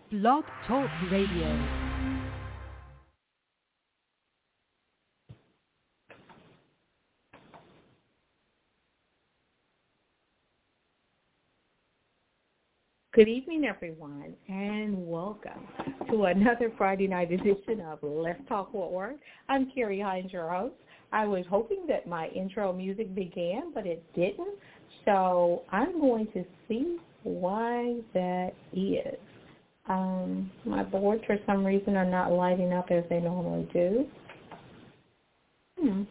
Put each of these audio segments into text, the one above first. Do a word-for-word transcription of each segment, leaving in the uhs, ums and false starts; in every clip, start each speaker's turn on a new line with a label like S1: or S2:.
S1: Blog Talk Radio. Good evening, everyone, and welcome to another Friday night edition of Let's Talk Fort Worth. I'm Carrie Hines, your host. I was hoping that my intro music began, but it didn't, so I'm going to see why that is. Um, my boards, for some reason, are not lighting up as they normally do. Hmm.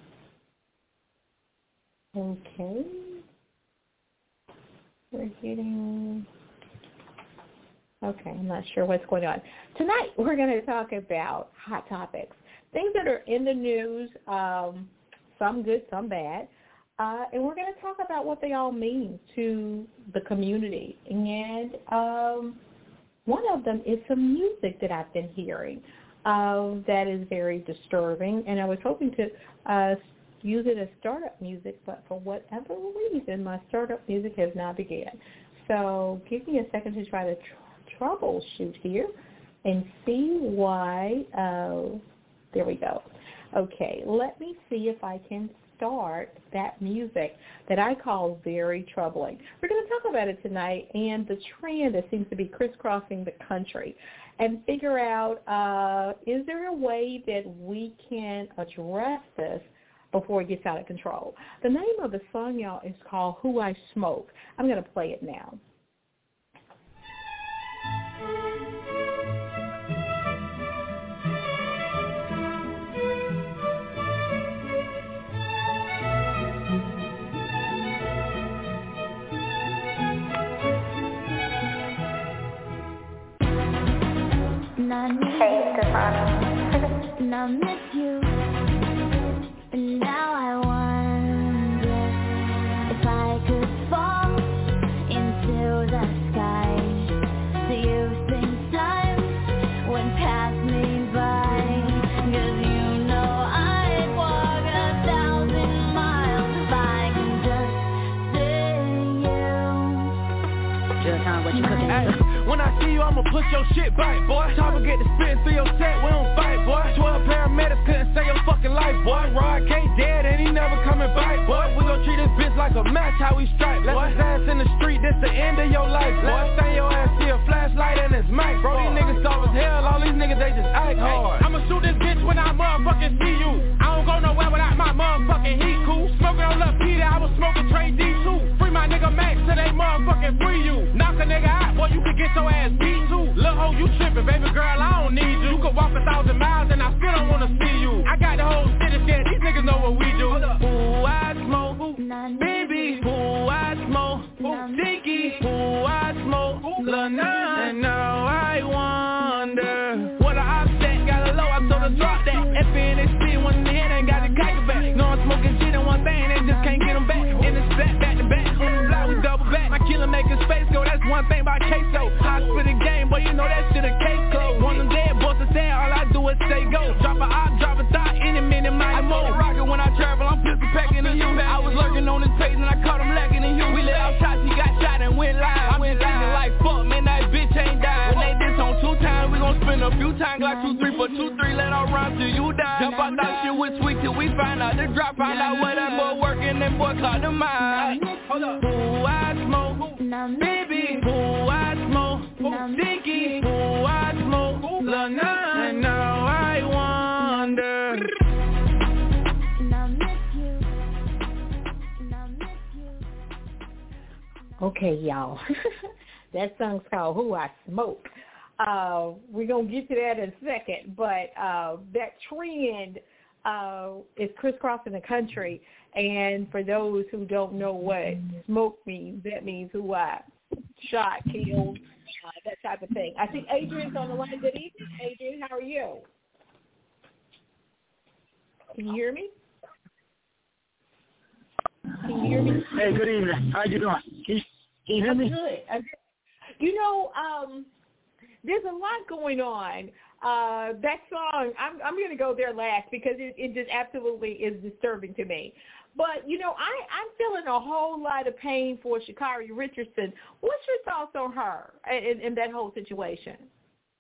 S1: Okay. We're getting... Okay, I'm not sure what's going on. Tonight we're going to talk about hot topics, things that are in the news, um, some good, some bad, uh, and we're going to talk about what they all mean to the community. And um, one of them is some music that I've been hearing uh, that is very disturbing, and I was hoping to uh, use it as startup music, but for whatever reason, my startup music has not begun. So give me a second to try to tr- troubleshoot here and see why. Uh, there we go. Okay, let me see if I can start that music that I call very troubling. We're going to talk about it tonight and the trend that seems to be crisscrossing the country and figure out, uh, is there a way that we can address this before it gets out of control? The name of the song, y'all, is called Who I Smoke. I'm going to play it now.
S2: Hey, Stefano. And I miss you. And now I wonder if I could fall into the sky. Do you think time went past me by? 'Cause you know I'd walk a thousand miles if I can just see you.
S3: Just time what you cooking. Hey. When I see you, I'ma push your shit back, boy. Chopper get the spit through your set, we don't fight, boy. Twelve paramedics couldn't save your fucking life, boy. Rod K dead and he never coming back, boy. We gon' treat this bitch like a match, how we strike, boy. Left his ass in the street, this the end of your life, boy. Last thing your ass see a flashlight and it's Mike, bro. These niggas soft as hell, all these niggas they just act hard. I'ma shoot this bitch when I motherfucking see you. I don't go nowhere without my motherfucking heat, cool. Smoking on Lil Peter, I was smoking Trey D two. Free my nigga Max till they motherfucking free you. Knock a nigga out, boy, you can get your ass beat too. Lil' ho, you trippin', baby girl, I don't need you. You could walk a thousand miles and I still don't wanna see you. I got the whole city scared, these niggas know what we do. Who I smoke, baby, who I smoke, Dinky, who I smoke, Lil' Nas. And now I wonder what a offset, got a low, I told her drop that. F N X T, one in the head, ain't got the cock back. No, I'm smoking shit in one thing, they just can't get them back. In the flat, back to back, on the block, we double back. My killer making space go, that's one thing about queso. I spit a game, but you know that shit a case closed. One of them dead, bust a sad, all I do is say go. Drop a op, drop a thought, any minute, my mode. Rocket when I travel, I'm pistol packing the U. I was lurking on his page and I caught him lacking in you. We let off shots, he got shot and went live. I'm just thinking like, fuck, man, that bitch ain't died. When they diss on two times, we gon' spin a few times like two, three, for two, three, let our rhyme till you die. Jump out that shit with sweet till we find out the drop, find out where that boy working and boy caught the mind. Hold up. Who I smoke, baby, who I smoke, Dinky, who I smoke, Lil' Nas. And now I wonder.
S2: Okay,
S1: y'all. That song's called Who I Smoke. Uh, we're going to get to that in a second, but uh, that trend uh, is crisscrossing the country. And for those who don't know what smoke means, that means who I shot, killed, uh, that type of thing. I think Adrian's on the line. Good evening, Adrian. How are you? Can you hear me? Can you hear me?
S4: Hey, good evening. How you doing? Can you, can you hear me?
S1: I'm good. I'm good. You know, um, there's a lot going on. Uh, that song, I'm, I'm going to go there last because it, it just absolutely is disturbing to me. But, you know, I, I'm feeling a whole lot of pain for Sha'Carri Richardson. What's your thoughts on her and, and that whole situation?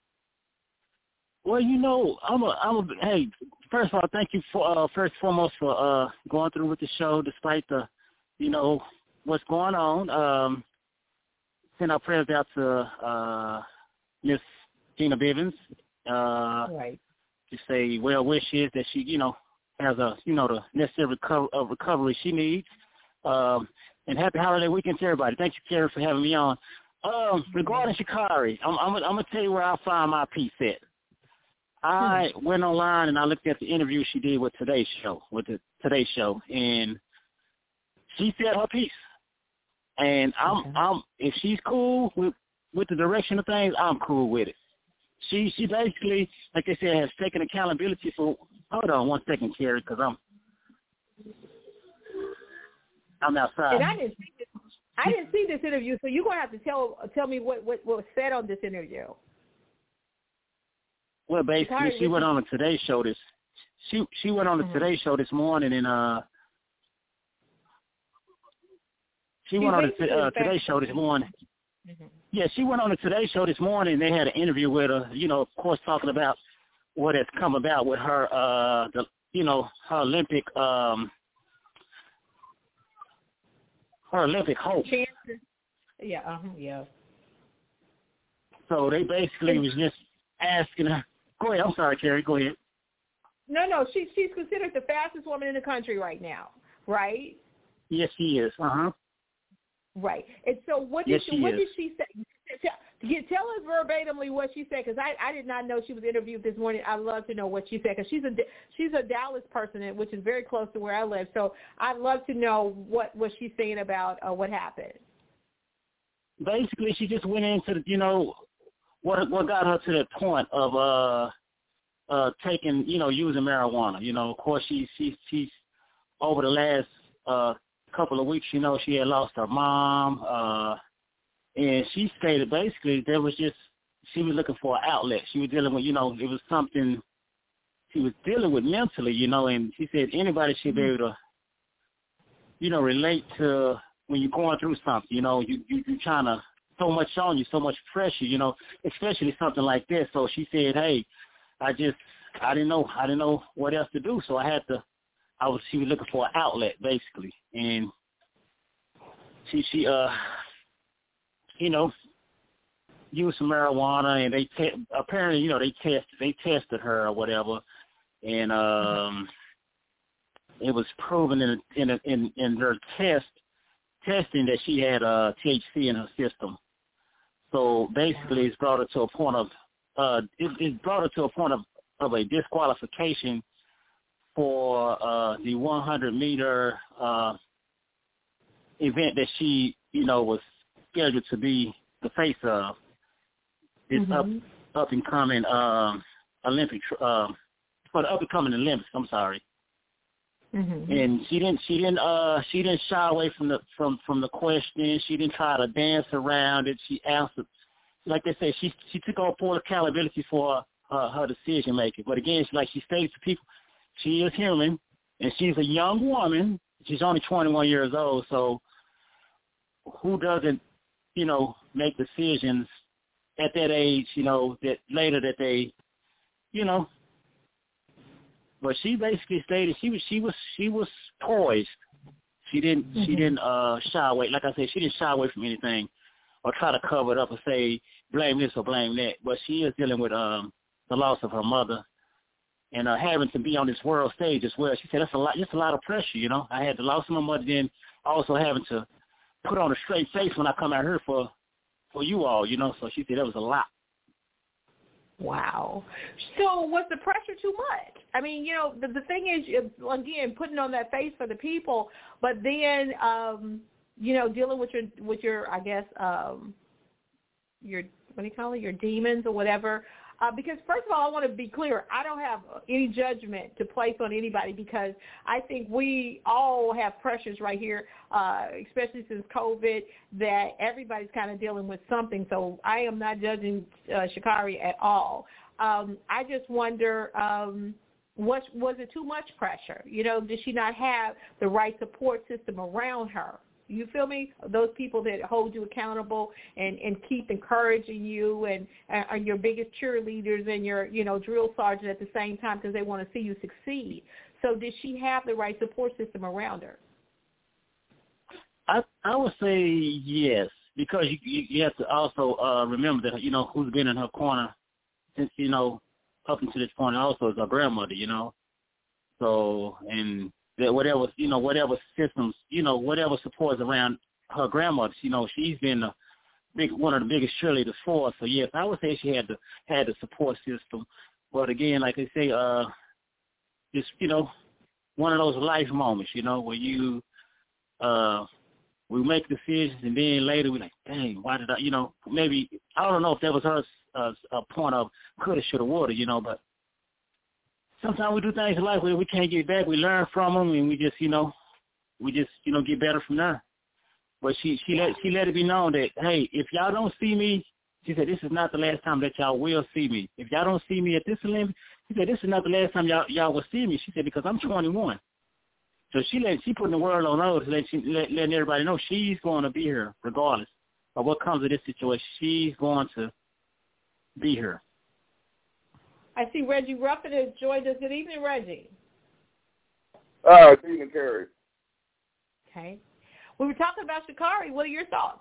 S4: Well, you know, I'm a, I'm a, hey, first of all, thank you for, uh, first and foremost for uh, going through with the show despite the, you know, what's going on. Um, send our prayers out to uh, Miss Gina Bivens. Uh,
S1: right.
S4: To say well wishes that she, you know, has a, you know, the necessary reco- uh, recovery she needs. Um, and happy holiday weekend to everybody. Thank you, Karen, for having me on. Um, regarding Sha'Carri, I'm, I'm, I'm going to tell you where I find my piece at. I hmm. went online and I looked at the interview she did with Today's Show, with the Today Show, and she said her piece. And I'm, okay. I'm, if she's cool with, with the direction of things, I'm cool with it. She she basically, like I said, has taken accountability for. Hold on one second, Carrie, because I'm I'm outside.
S1: And I didn't see this. I didn't see this interview, so you're gonna have to tell tell me what what, what was said on this interview.
S4: Well, basically, she went on the Today Show this. She she went on the mm-hmm. Today Show this morning, and uh, she, she went on the uh, Today Show this morning. Mm-hmm. Yeah, she went on the Today Show this morning. And they had an interview with her, you know, of course, talking about what has come about with her, uh, the, you know, her Olympic, um, her Olympic hope.
S1: Yeah, uh-huh, yeah.
S4: So they basically was just asking her. Go ahead. I'm sorry, Carrie. Go ahead.
S1: No, no, she, she's considered the fastest woman in the country right now, right?
S4: Yes, she is. Uh-huh.
S1: Right. And so what did,
S4: yes,
S1: she, what
S4: is.
S1: did she say? Tell, tell us verbatimly what she said, because I, I did not know she was interviewed this morning. I'd love to know what she said, because she's a, she's a Dallas person, which is very close to where I live. So I'd love to know what, what she's saying about uh, what happened.
S4: Basically, she just went into, the, you know, what what got her to that point of uh, uh, taking, you know, using marijuana. You know, of course, she, she, she's over the last uh, couple of weeks, you know, she had lost her mom, uh, and she stated basically there was just, she was looking for an outlet. She was dealing with, you know, it was something she was dealing with mentally, you know, and she said anybody should be able to, you know, relate to when you're going through something, you know, you, you, you're trying to, so much on you, so much pressure, you know, especially something like this. So she said, hey, I just, I didn't know, I didn't know what else to do, so I had to, I was, she was looking for an outlet, basically, and she, she, uh, you know, used some marijuana, and they te- apparently, you know, they tested, they tested her or whatever, and um, it was proven in a, in, a, in in her test testing that she had uh, T H C in her system. So basically, it's brought her to a point of, uh, it, it brought her to a point of, of a disqualification for uh, the one hundred meter uh, event that she, you know, was scheduled to be the face of. This mm-hmm. up, up and coming um, Olympic, uh, for the up and coming Olympics. I'm sorry. Mm-hmm. And she didn't, she didn't, uh, she didn't shy away from the from, from the question. She didn't try to dance around it. She answered, like they say, she she took on full accountability for uh, her decision making. But again, she, like she states to people, she is human, and she's a young woman. She's only twenty-one years old, so who doesn't, you know, make decisions at that age, you know, that later that they, you know. But she basically stated she was she was she was poised. She didn't mm-hmm. she didn't uh, shy away. Like I said, she didn't shy away from anything or try to cover it up and say blame this or blame that. But she is dealing with um, the loss of her mother and uh, having to be on this world stage as well. She said that's a lot, just a lot of pressure. You know, I had the loss of my mother, then also having to put on a straight face when I come out here for for you all. You know, so she said that was a lot.
S1: Wow. So was the pressure too much? I mean, you know, the, the thing is, again, putting on that face for the people, but then, um, you know, dealing with your, with your, I guess, um, your, what do you call it, your demons or whatever. Uh, because, first of all, I want to be clear. I don't have any judgment to place on anybody because I think we all have pressures right here, uh, especially since COVID, that everybody's kind of dealing with something. So I am not judging uh, Sha'Carri at all. Um, I just wonder, um, was, was it too much pressure? You know, did she not have the right support system around her? You feel me? Those people that hold you accountable and, and keep encouraging you and are your biggest cheerleaders and your, you know, drill sergeant at the same time because they want to see you succeed. So did she have the right support system around her?
S4: I I would say yes, because you you, you have to also uh, remember that, you know, who's been in her corner since, you know, up until this point also is her grandmother, you know. So, and that whatever, you know, whatever systems, you know, whatever supports around her grandmother, you know, she's been a big, one of the biggest cheerleaders for us. So, yes, I would say she had the, had the support system. But, again, like I say, uh, just, you know, one of those life moments, you know, where you, uh, we make decisions and then later we're like, dang, why did I, you know, maybe, I don't know if that was her uh, a point of coulda, shoulda, woulda, you know, but sometimes we do things in life where we can't get back. We learn from them, and we just, you know, we just, you know, get better from there. But she, she let she let it be known that, hey, if y'all don't see me, she said, this is not the last time that y'all will see me. If y'all don't see me at this Olympics, she said, this is not the last time y'all y'all will see me. She said, because I'm twenty-one. So she let she putting the word on others, let she, let, letting everybody know she's going to be here regardless of what comes of this situation. She's going to be here.
S1: I see Reggie Ruffin has joined us. Good evening, Reggie.
S5: Uh, good evening, Carrie.
S1: Okay. We were talking about Sha'Carri. What are your thoughts?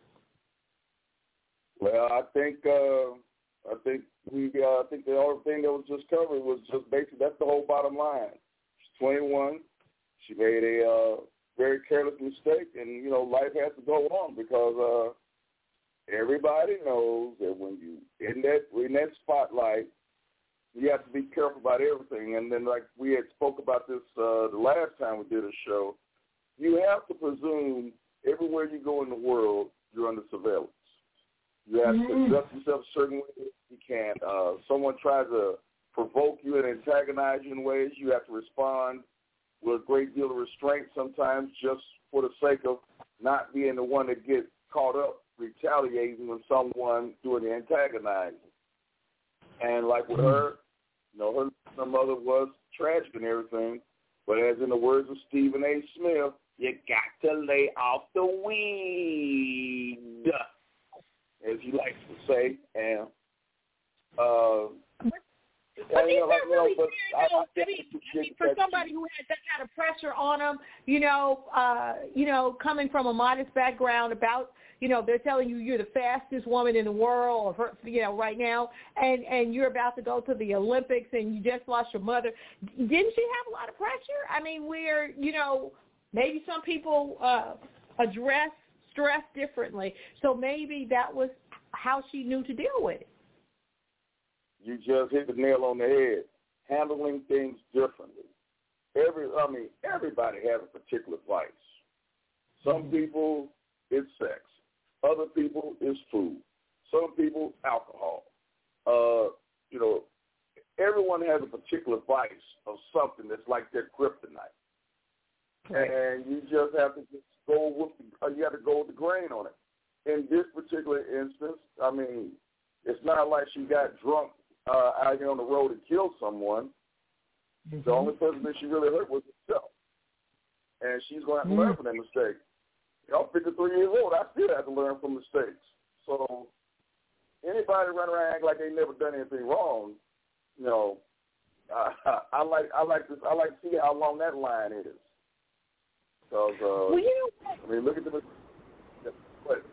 S5: Well, I think uh, I think we uh, I think the only thing that was just covered was just basically that's the whole bottom line. She's twenty-one. She made a uh, very careless mistake, and you know life has to go on because uh, everybody knows that when you in that in that spotlight, you have to be careful about everything. And then, like we had spoke about this uh, the last time we did a show, you have to presume everywhere you go in the world, you're under surveillance. You have mm-hmm. to conduct yourself a certain way. You can't. Uh, someone tries to provoke you and antagonize you in ways, you have to respond with a great deal of restraint sometimes just for the sake of not being the one that gets caught up retaliating when someone doing the antagonizing. And like with her, you know, her, her mother was tragic and everything, but as in the words of Stephen A. Smith, you got to lay off the weed, as he likes to say. And uh,
S1: But these
S5: you know, like,
S1: are really
S5: you know,
S1: fair, though. I, I, mean, I mean, for somebody who had that kind of pressure on them, you know, uh, you know, coming from a modest background about, you know, they're telling you you're the fastest woman in the world, or, you know, right now, and, and you're about to go to the Olympics and you just lost your mother. Didn't she have a lot of pressure? I mean, where, you know, maybe some people uh, address stress differently. So maybe that was how she knew to deal with it.
S5: You just hit the nail on the head. Handling things differently. Every, I mean, everybody has a particular vice. Some people, it's sex. Other people, it's food. Some people, alcohol. Uh, you know, everyone has a particular vice of something that's like their kryptonite. Right. And you just have to just go with, the, uh, you have to go with the grain on it. In this particular instance, I mean, it's not like she got drunk Uh, out here on the road and killed someone. Mm-hmm. The only person that she really hurt was herself. And she's going to have to mm-hmm. learn from that mistake. You know, I'm fifty-three years old. I still have to learn from mistakes. So anybody run around and act like they never done anything wrong, you know, I, I like I like this. I like to see how long that line is. Because uh, well, you know, I mean, look at the. What?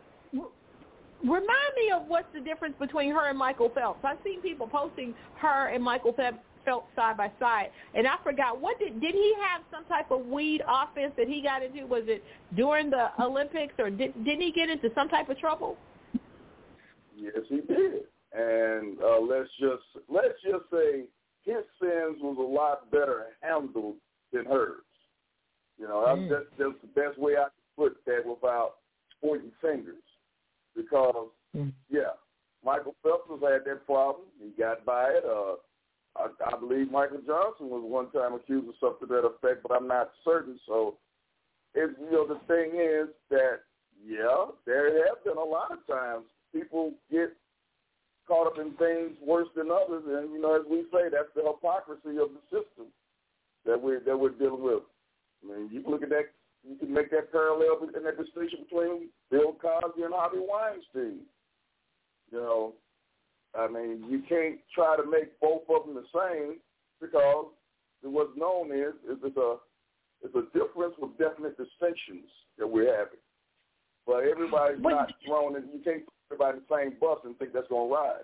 S1: Remind me of what's the difference between her and Michael Phelps. I've seen people posting her and Michael Phelps side by side, and I forgot, what did did he have some type of weed offense that he got into? Was it during the Olympics, or did, didn't he get into some type of trouble?
S5: Yes, he did. And uh, let's just let's just say his sins was a lot better handled than hers. You know, mm. that's, that's the best way I can put that without pointing fingers. Because, mm. yeah, Michael Phelps has had that problem. He got by it. Uh, I, I believe Michael Johnson was one time accused of something to that effect, but I'm not certain. So, it's, you know, the thing is that, yeah, there have been a lot of times people get caught up in things worse than others. And, you know, as we say, that's the hypocrisy of the system that we're, that we're dealing with. I mean, you look at that you can make that parallel and that distinction between Bill Cosby and Harvey Weinstein. You know, I mean, you can't try to make both of them the same because what's known is, is it's a it's a difference with definite distinctions that we're having. But everybody's but, not thrown in. You can't put everybody in the same bus and think that's going to ride.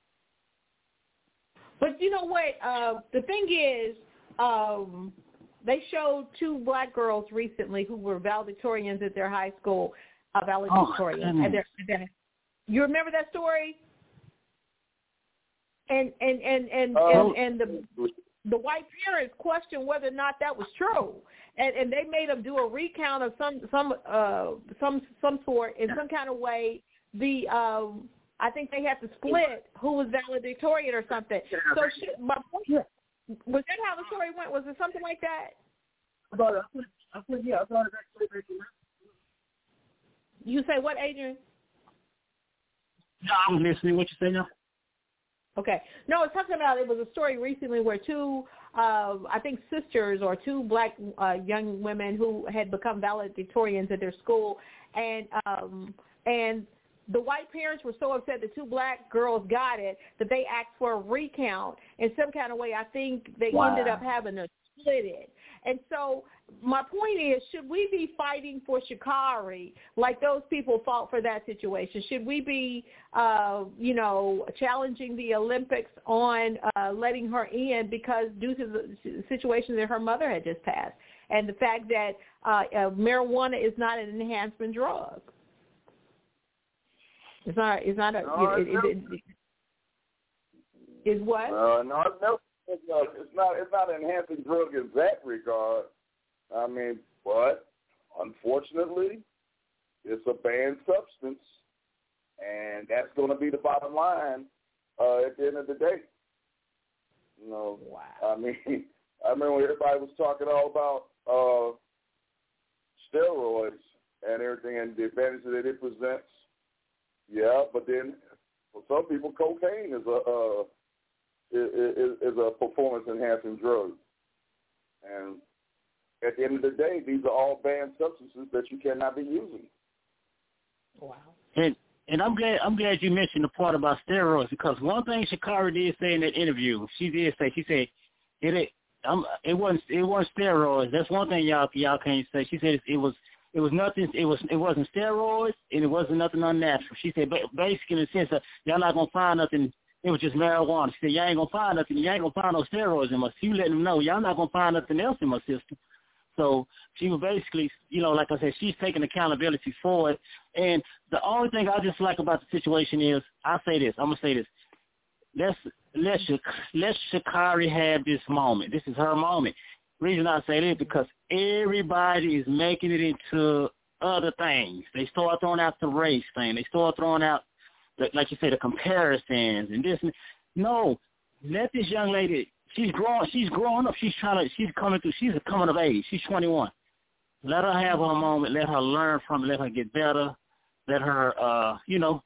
S1: But you know what? Uh, the thing is, um, they showed two black girls recently who were valedictorians at their high school, uh, valedictorians. Oh, and they're, they're, you remember that story? And and and and,
S5: oh.
S1: and, and the the white parents questioned whether or not that was true, and and they made them do a recount of some some uh some some sort in some kind of way. The um, I think they had to split who was valedictorian or something. So she, my point, was that how the story went? Was it something like that?
S4: I thought, I thought, I thought yeah, I thought it actually.
S1: You say what, Adrian?
S4: No, I'm listening. What you say now?
S1: Okay. No, I was talking about it was a story recently where two, uh, I think sisters or two black uh, young women who had become valedictorians at their school, and um, and the white parents were so upset the two black girls got it that they asked for a recount in some kind of way. I think they
S4: wow.
S1: ended up having to split it. And so my point is, should we be fighting for Sha'Carri like those people fought for that situation? Should we be, uh, you know, challenging the Olympics on uh, letting her in because due to the situation that her mother had just passed and the fact that uh, uh, marijuana is not an enhancement drug? It's not. It's not a.
S5: No,
S1: it, it, it, it, is what?
S5: Uh, no, no. It's not. It's not an enhancing drug in that regard. I mean, but unfortunately, it's a banned substance, and that's going to be the bottom line uh, at the end of the day. You know.
S1: Wow.
S5: I mean, I remember when everybody was talking all about uh, steroids and everything and the advantages that it presents. Yeah, but then for some people, cocaine is a uh, is, is a performance enhancing drug, and at the end of the day, these are all banned substances that you cannot be using.
S1: Wow.
S4: And and I'm glad I'm glad you mentioned the part about steroids because one thing Sha'Carri did say in that interview, she did say she said it it, um, it wasn't it wasn't steroids. That's one thing y'all y'all can't say. She said it, it was. It was nothing. It was. It wasn't steroids, and it wasn't nothing unnatural. She said, basically, in the sense that y'all not gonna find nothing. It was just marijuana. She said, y'all ain't gonna find nothing. Y'all ain't gonna find no steroids in my. You letting them know y'all not gonna find nothing else in my system. So she was basically, you know, like I said, she's taking accountability for it. And the only thing I just like about the situation is, I say this. I'm gonna say this. Let's let let Sha'Carri have this moment. This is her moment. Reason I say this because everybody is making it into other things. They start throwing out the race thing. They start throwing out, the, like you say, the comparisons and this. And, no, let this young lady. She's growing. She's growing up. She's trying to. She's coming through. She's coming of age. She's twenty-one. Let her have her moment. Let her learn from it. Let her get better. Let her, uh, you know.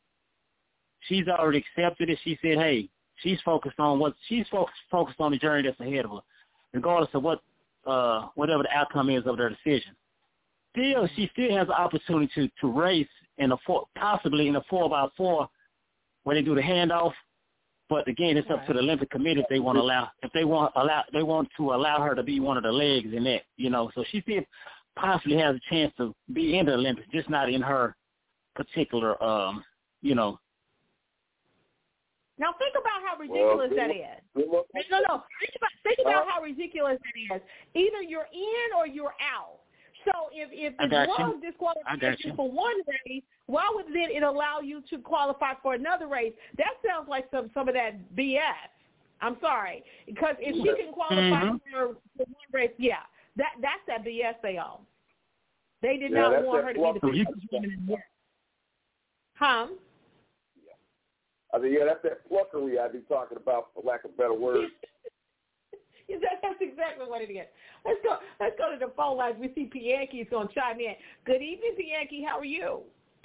S4: She's already accepted it. She said, "Hey, she's focused on what she's focused focused on the journey that's ahead of her." Regardless of what, uh, whatever the outcome is of their decision, still she still has the opportunity to, to race in a four, possibly in a four by four, where they do the handoff. But again, it's up to the Olympic Committee if they want to allow if they want allow they want to allow her to be one of the legs in that, you know. So she still possibly has a chance to be in the Olympics, just not in her particular, um, you know.
S1: Now think about how ridiculous
S5: well,
S1: that is. No, no. Think about think about how ridiculous that is. Either you're in or you're out. So if if it's one disqualification for one race, why would then it allow you to qualify for another race? That sounds like some some of that B S. I'm sorry, because if she can qualify mm-hmm. for, for one race, yeah, that that's that B S they own. They did
S5: yeah,
S1: not want her to be the first woman in the world. Huh?
S5: I mean, yeah, that's that pluckery I'd be talking about, for lack of better words.
S1: that, that's exactly what it is. Let's go. Let's go to the phone lines. We see Pianki's going to chime in. Good evening, Pianki. How are you?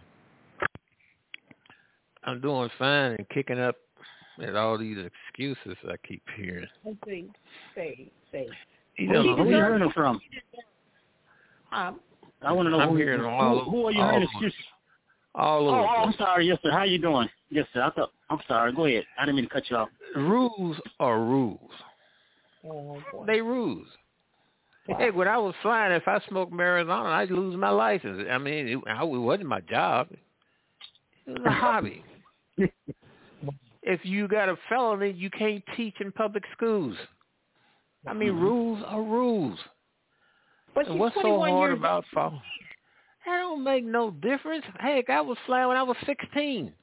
S6: I'm doing fine and kicking up at all these excuses I keep hearing.
S1: Let's see. Say, say.
S4: You know, who you hearing from?
S1: Um,
S4: I want to know
S6: I'm
S4: who,
S6: hearing
S4: who,
S6: all,
S4: who are you
S6: all
S4: hearing
S6: over.
S4: excuses?
S6: All
S4: Oh,
S6: over.
S4: oh, I'm sorry. Yes, sir. How you doing? Yes, sir. I thought, I'm sorry. Go ahead. I didn't mean to cut you off.
S6: Rules are rules.
S1: oh, boy.
S6: They rules.
S1: Wow.
S6: Hey, when I was flying, if I smoked marijuana, I'd lose my license. I mean, it, it wasn't my job. It was a hobby. If you got a felony, you can't teach in public schools. I mean,
S4: Mm-hmm.
S6: rules are rules.
S1: But
S6: And
S1: she's
S6: what's so
S1: twenty-one
S6: hard
S1: years
S6: about following? That don't make no difference. Heck, I was flying when I was sixteen.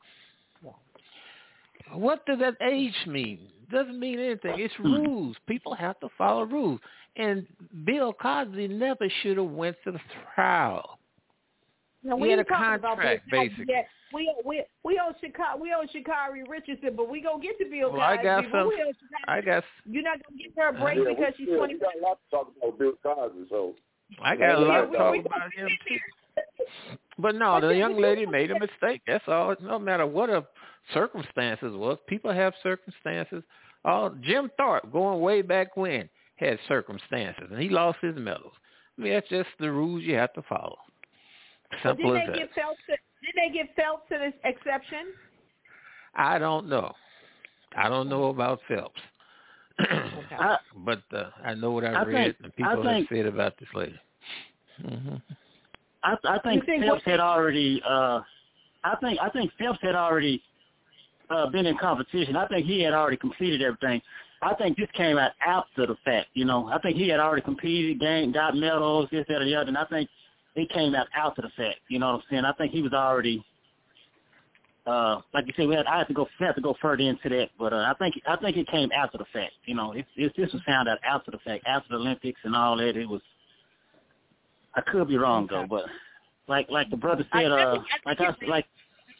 S6: What does that age mean? Doesn't mean anything. It's rules. People have to follow rules. And Bill Cosby never should have went to the trial.
S1: No,
S6: He
S1: we
S6: had
S1: ain't
S6: a
S1: talking about
S6: contract,
S1: Bill Cosby
S6: basically.
S1: yet. We we we owe Chicago we owe Sha'Carri Richardson, but we gonna get to Bill
S6: Well,
S1: Cosby.
S6: I got
S1: but
S6: some.
S1: we owe Sha'Carri-
S6: I got.
S1: You're not gonna give her a break
S5: Yeah,
S1: because
S5: we,
S1: she's
S5: yeah,
S1: twenty.
S5: we got a lot to talk about Bill Cosby, so.
S6: I got a
S5: Yeah,
S6: lot
S5: we-
S6: to talk
S5: we-
S6: about him too. But no, the young lady made a mistake. That's all. No matter what the circumstances was, people have circumstances. All Jim Thorpe, going way back when, had circumstances, and he lost his medals. I mean, that's just the rules you have to follow.
S1: But
S6: Simple
S1: didn't
S6: as
S1: they
S6: that.
S1: give Phelps? A, did they give Phelps an exception?
S6: I don't know. I don't know about Phelps.
S1: Okay.
S4: I,
S6: But uh, I know what I've
S4: I
S6: read
S4: think-
S6: and people
S4: I think-
S6: have said about this lady. Mm-hmm.
S4: I, I think,
S1: think
S4: Phelps
S1: what-
S4: had already. Uh, I think I think Phelps had already uh, been in competition. I think he had already completed everything. I think this came out after the fact. You know, I think he had already competed, gained, got medals, this, that, or the other. And I think it came out after the fact. You know what I'm saying? I think he was already. Uh, like you said, we had, I had to go we had to go further into that, but uh, I think I think it came after the fact. You know, it, it, this was found out after the fact, after the Olympics and all that. It was. I could be wrong though, but like like the brother said,
S1: I
S4: uh,
S1: think- I
S4: like
S1: think
S4: I
S1: you're-
S4: like.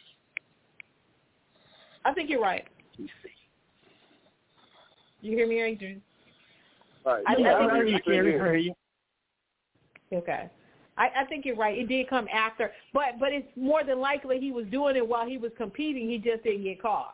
S1: I think you're right. You hear me, Adrian?
S5: Right.
S1: I- I
S4: Yeah,
S1: think
S4: I heard you,
S5: you're-
S4: Kerry. I heard you.
S1: Okay. I, I think you're right. It did come after, but but it's more than likely he was doing it while he was competing. He just didn't get caught.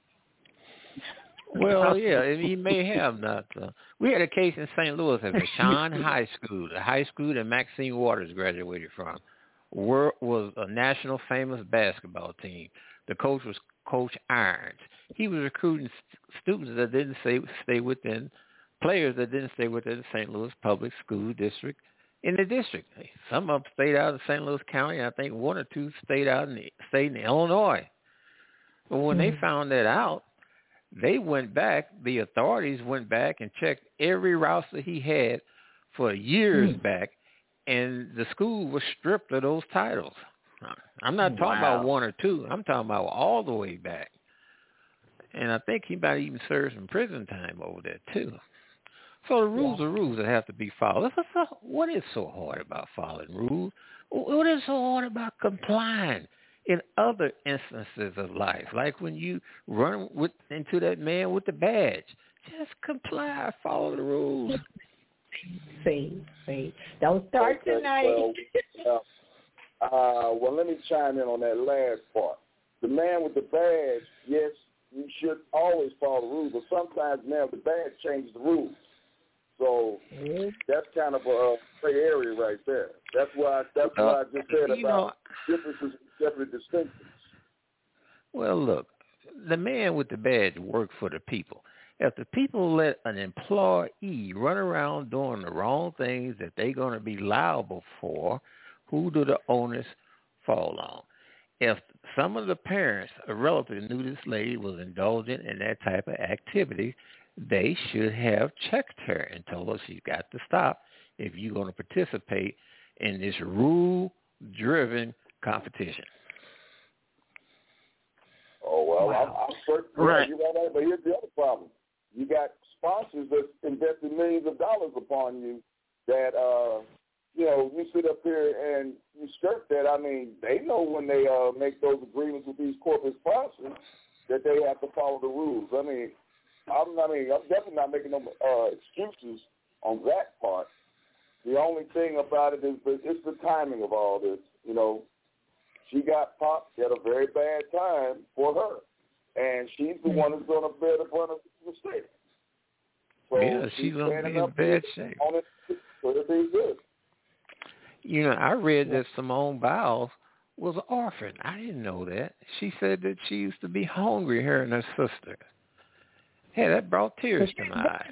S6: Well, yeah, and he may have not. Uh, we had a case in Saint Louis at Vashon High School, the high school that Maxine Waters graduated from. Were, was a national famous basketball team. The coach was Coach Irons. He was recruiting st- students that didn't stay, stay within, players that didn't stay within the Saint Louis Public School District. In the district, some of them stayed out of Saint Louis County. I think one or two stayed out in the stayed in Illinois. But when
S1: Mm-hmm.
S6: they found that out, they went back, the authorities went back and checked every roster he had for years mm. back, and the school was stripped of those titles. I'm not talking
S4: Wow.
S6: about one or two. I'm talking about all the way back. And I think he might even serve some prison time over there, too. So the rules yeah. are rules that have to be followed. What is so hard about following rules? What is so hard about complying? In other instances of life, like when you run with, into that man with the badge, just comply, follow the rules.
S1: See, see. Don't start
S5: okay,
S1: tonight.
S5: Well, uh, uh, well, let me chime in on that last part. The man with the badge, yes, you should always follow the rules, but sometimes the man with the badge changes the rules. So mm-hmm. that's kind of a gray area right there. That's why that's uh, why I just said about know, differences, different distinctions.
S6: Well, look, the man with the badge worked for the people. If the people let an employee run around doing the wrong things that they're going to be liable for, who do the owners fall on? If some of the parents, a relative knew this lady was indulging in that type of activity, they should have checked her and told her she's got to stop if you're going to participate in this rule-driven competition.
S5: Oh, well,
S1: wow.
S5: I'm, I'm certain.
S4: Right.
S5: You're right, but here's the other problem. You got sponsors that invested millions of dollars upon you that, uh, you know, you sit up here and you skirt that. I mean, they know when they uh, make those agreements with these corporate sponsors that they have to follow the rules. I mean, I'm, I mean, I'm definitely not making no uh, excuses on that part. The only thing about it is the, it's the timing of all this. You know, she got popped at a very bad time for her, and she's the one who's going to bear the brunt of the mistake. So
S6: yeah, she's going to be in bad shape.
S5: On it, so it'll be good.
S6: You know, I read that Simone Biles was an orphan. I didn't know that. She said that she used to be hungry, her and her sister. Hey, that brought tears to my eyes.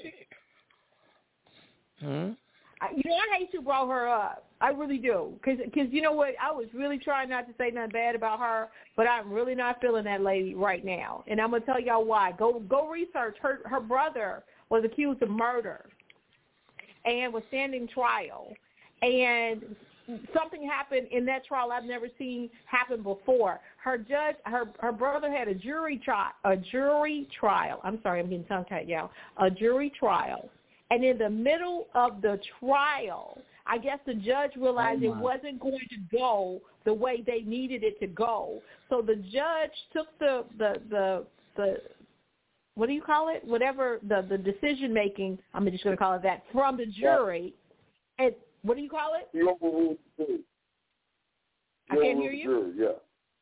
S6: Hmm?
S1: You know, I hate you brought her up. I really do. Because, you know what, I was really trying not to say nothing bad about her, but I'm really not feeling that lady right now. And I'm going to tell y'all why. Go go research. Her, her brother was accused of murder and was standing trial. And something happened in that trial I've never seen happen before. Her judge, her her brother had a jury trial. A jury trial. I'm sorry, I'm getting tongue-tied, y'all. A jury trial. And in the middle of the trial, I guess the judge realized oh it wasn't going to go the way they needed it to go. So the judge took the the the, the what do you call it? Whatever the, the decision making, I'm just going to call it that, from the jury. Yeah. And what do you call it?
S5: The overruled jury.
S1: I can't hear you.
S5: Jury, yeah.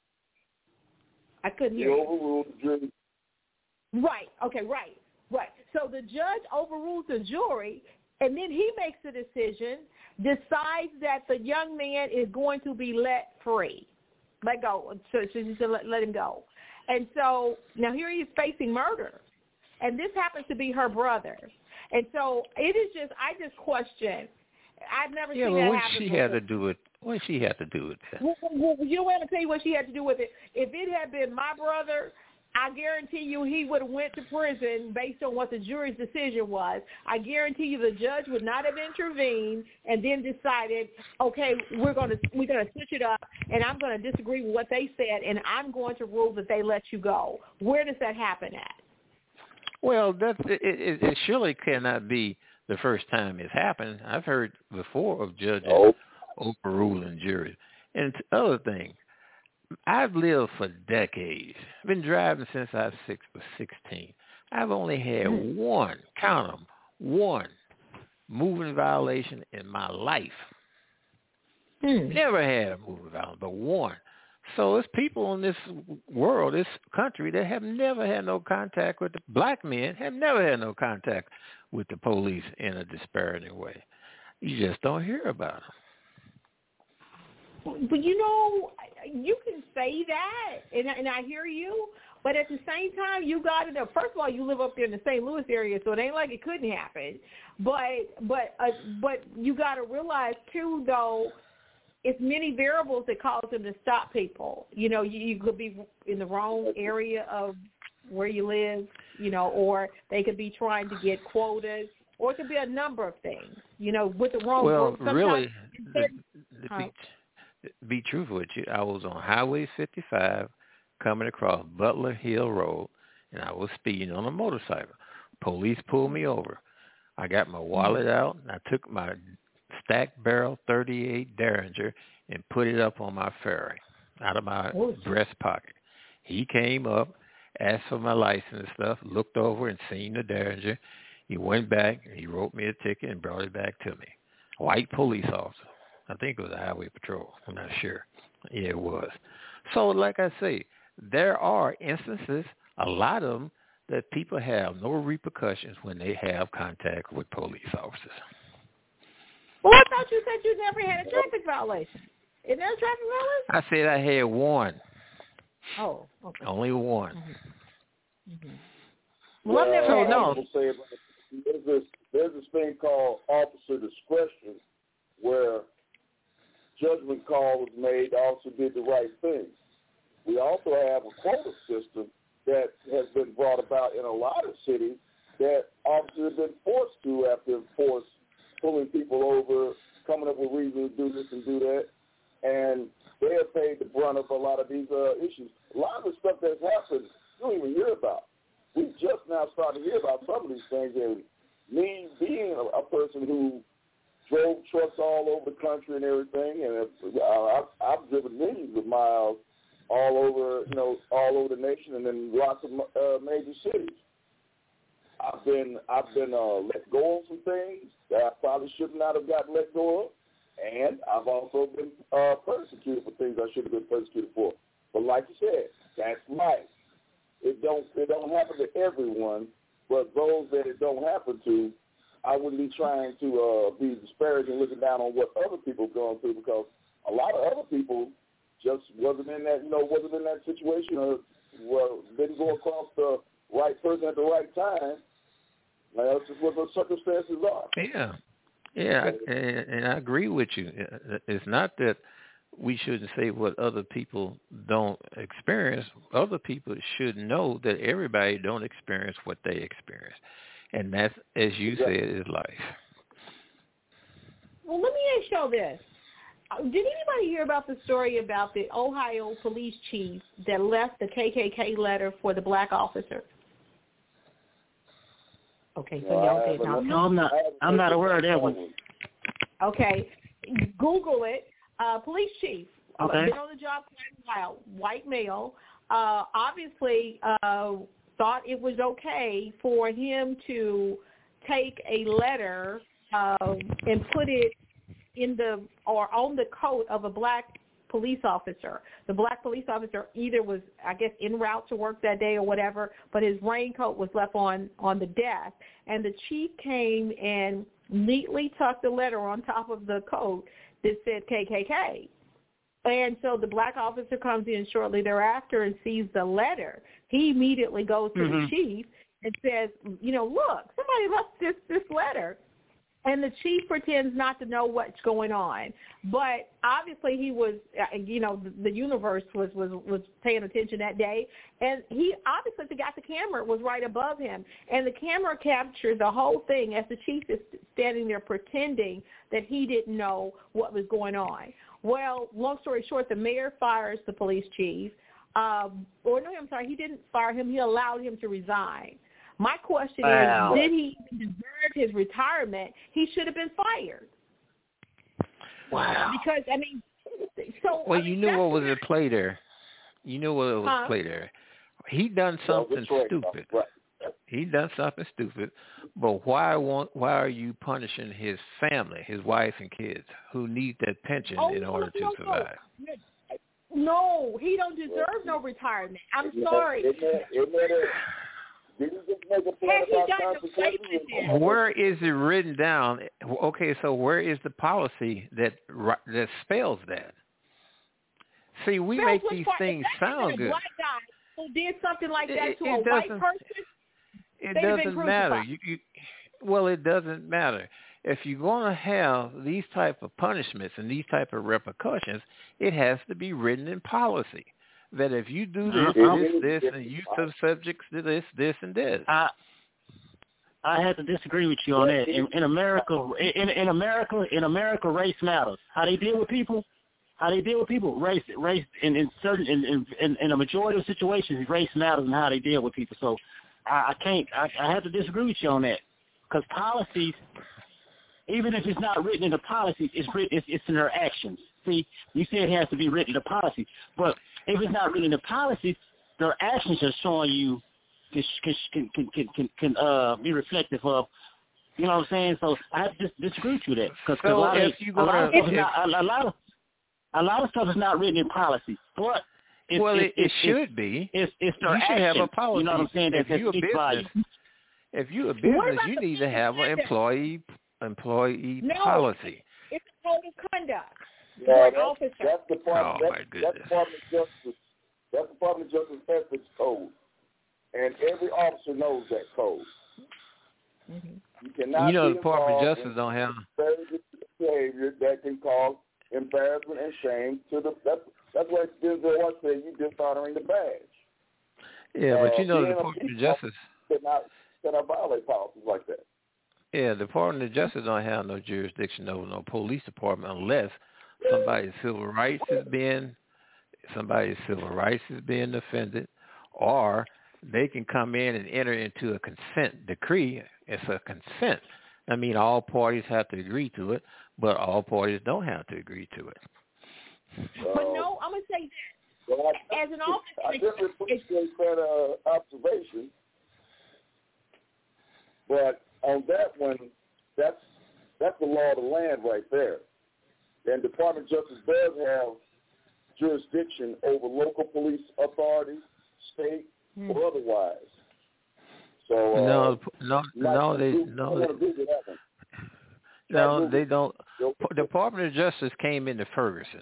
S1: I couldn't
S5: the
S1: hear you.
S5: The overruled jury.
S1: Right. Okay. Right. Right. So the judge overrules the jury, and then he makes a decision, decides that the young man is going to be let free, let go, so, so let, let him go. And so now here he is facing murder, and this happens to be her brother. And so it is just, I just question. I've never
S6: yeah,
S1: seen
S6: well,
S1: that
S6: what
S1: happen
S6: she
S1: before.
S6: had to do with what she had to do with that?
S1: Well, well, you know what I'm going to tell you what she had to do with it. If it had been my brother, I guarantee you he would have went to prison based on what the jury's decision was. I guarantee you the judge would not have intervened and then decided, okay, we're going to we're going to switch it up, and I'm going to disagree with what they said, and I'm going to rule that they let you go. Where does that happen at?
S6: Well, that it, it, it surely cannot be the first time it's happened. I've heard before of judges oh. overruling juries. And the other thing, I've lived for decades. I've been driving since I was six, was sixteen. I've only had mm. one, count them, one moving violation in my life. Mm. Never had a moving violation, but one. So there's people in this world, this country, that have never had no contact with the black men, have never had no contact with the police in a disparaging way. You just don't hear about them.
S1: But, you know, you can say that, and, and I hear you, but at the same time, you got to know, first of all, you live up there in the Saint Louis area, so it ain't like it couldn't happen. But but uh, but you got to realize, too, though, it's many variables that cause them to stop people. You know, you, you could be in the wrong area of where you live, you know, or they could be trying to get quotas, or it could be a number of things, you know, with the wrong
S6: well,
S1: group.
S6: Well, really, the, the huh? be truthful with you, I was on Highway fifty-five coming across Butler Hill Road, and I was speeding on a motorcycle. Police pulled me over. I got my wallet out, and I took my stacked barrel thirty-eight Derringer and put it up on my ferry out of my oh. breast pocket. He came up, asked for my license and stuff, looked over and seen the Derringer. He went back, and he wrote me a ticket and brought it back to me. White police officer. I think it was a highway patrol. I'm not sure. Yeah, it was. So like I say, there are instances, a lot of them, that people have no repercussions when they have contact with police officers.
S1: Well, I thought you said you never had a traffic violation. Is there a traffic violation?
S6: I said I had one.
S1: Oh, okay.
S6: Only one.
S1: Mm-hmm. Mm-hmm.
S5: Well,
S1: well, I've never
S5: so
S1: had
S5: no. Say about it. There's this, there's this thing called officer discretion where judgment call was made, the officer did the right thing. We also have a quota system that has been brought about in a lot of cities that officers have been forced to have to enforce pulling people over, coming up with reasons to do this and do that, and they have paid the brunt of a lot of these uh, issues. A lot of the stuff that's happened, you don't even hear about. We just now started to hear about some of these things, and me being a, a person who drove trucks all over the country and everything, and I've, I've driven millions of miles all over, you know, all over the nation, and in lots of uh, major cities. I've been, I've been uh, let go of some things that I probably should not have gotten let go of, and I've also been uh, persecuted for things I should have been persecuted for. But like you said, that's life. It don't, it don't happen to everyone, but those that it don't happen to, I wouldn't be trying to uh, be disparaging, looking down on what other people have gone through, because a lot of other people just wasn't in that, you know, wasn't in that situation, or well, didn't go across the right person at the right time. Well, that's just what those circumstances are.
S6: Yeah, yeah, I, and, and I agree with you. It's not that we shouldn't say what other people don't experience. Other people should know that everybody don't experience what they experience. And that's, as you said, is life.
S1: Well, let me ask y'all this. Did anybody hear about the story about the Ohio police chief that left the K K K letter for the black officer? Okay, so
S5: no,
S1: y'all did not.
S4: No, I'm not. I'm not aware of that one.
S1: Okay, Google it. Uh, police chief.
S4: Okay.
S1: Been on the job quite a while. White male. Uh, obviously, uh, thought it was okay for him to take a letter uh, and put it in the or on the coat of a black police officer. The black police officer either was, I guess, en route to work that day or whatever, but his raincoat was left on, on the desk. And the chief came and neatly tucked the letter on top of the coat that said K K K. And so the black officer comes in shortly thereafter and sees the letter. He immediately goes to mm-hmm. the chief and says, you know, look, somebody left this, this letter. And the chief pretends not to know what's going on. But obviously he was, you know, the, the universe was, was, was paying attention that day. And he obviously forgot the camera was right above him. And the camera captured the whole thing as the chief is standing there pretending that he didn't know what was going on. Well, long story short, the mayor fires the police chief. Um, or no, I'm sorry, he didn't fire him. He allowed him to resign. My question wow. is, did he deserve his retirement? He should have been fired.
S6: Wow.
S1: Because, I mean, so...
S6: Well,
S1: I mean,
S6: you knew what was at play there. You knew what was
S1: huh?
S6: at play there. He done something stupid. He done something stupid, but why want, why are you punishing his family, his wife and kids, who need that pension
S1: oh,
S6: in
S1: no,
S6: order
S1: no,
S6: to survive?
S1: No. no, he don't deserve no retirement. I'm sorry.
S5: Isn't that, isn't that a, did you just make a point about consequences?
S6: Where is it written down? Okay, so where is the policy that that spells that? See, we
S1: spells
S6: make these
S1: part,
S6: things sound good.
S1: A black guy who did something like that
S6: it,
S1: to
S6: it
S1: a white person.
S6: It doesn't matter. You, you, well, it doesn't matter. If you're going to have these type of punishments and these type of repercussions, it has to be written in policy. That if you do this, this, this, and you sub subjects to this, this, and this.
S4: I I have to disagree with you on that. In, in America, in, in America, in America, race matters. How they deal with people, how they deal with people, race, race. In, in certain, in, in, in a majority of situations, race matters and how they deal with people. So I, I can't. I, I have to disagree with you on that, because policies, even if it's not written in the policy, it's written. It's, it's in their actions. See, you say it has to be written in the policy, but if it's not written in the policy, their actions are showing you can can can can, can, can uh, be reflective of. You know what I'm saying? So I have to dis- disagree with you there, because
S6: so
S4: a lot of
S6: you
S4: a lot of stuff
S6: if,
S4: is not a, a lot of a lot of stuff is not written in policy, but It's,
S6: well,
S4: it's,
S6: it, it
S4: it's,
S6: should be.
S4: It's, it's
S6: you should
S4: action.
S6: have a policy.
S4: You know what I'm saying?
S6: If
S4: that,
S6: you're a business, if you're a business, you need to have an employee employee
S1: no,
S6: policy.
S1: It's a code of conduct.
S5: Yeah,
S1: that's,
S5: officer. That's the Department.
S6: Oh
S5: that's,
S6: my goodness.
S5: That's Department of Justice. That's Department of Justice ethics code, and every officer knows that code.
S1: Mm-hmm.
S5: You cannot.
S6: You know,
S5: be
S6: the Department of Justice
S5: in
S6: don't have
S5: behavior that can cause embarrassment and shame to the. That's, that's why Denzel Washington said you dishonoring the badge.
S6: Yeah, but you know,
S5: uh,
S6: the Department of Justice
S5: cannot cannot violate policies like that.
S6: Yeah, the Department of Justice don't have no jurisdiction over no police department unless somebody's civil rights is being somebody's civil rights is being offended, or they can come in and enter into a consent decree. It's a consent. I mean, all parties have to agree to it, but all parties don't have to agree to it.
S1: But no, I'm gonna say this.
S5: Well, I,
S1: as an officer,
S5: I definitely appreciate that uh, observation, but on that one, that's that's the law of the land right there. And Department of Justice does have jurisdiction over local police authorities, state mm. or otherwise. So uh,
S6: no, no,
S5: not
S6: no, they
S5: do,
S6: no,
S5: I
S6: they,
S5: want to visit that one.
S6: no, they don't. The Department of Justice came into Ferguson.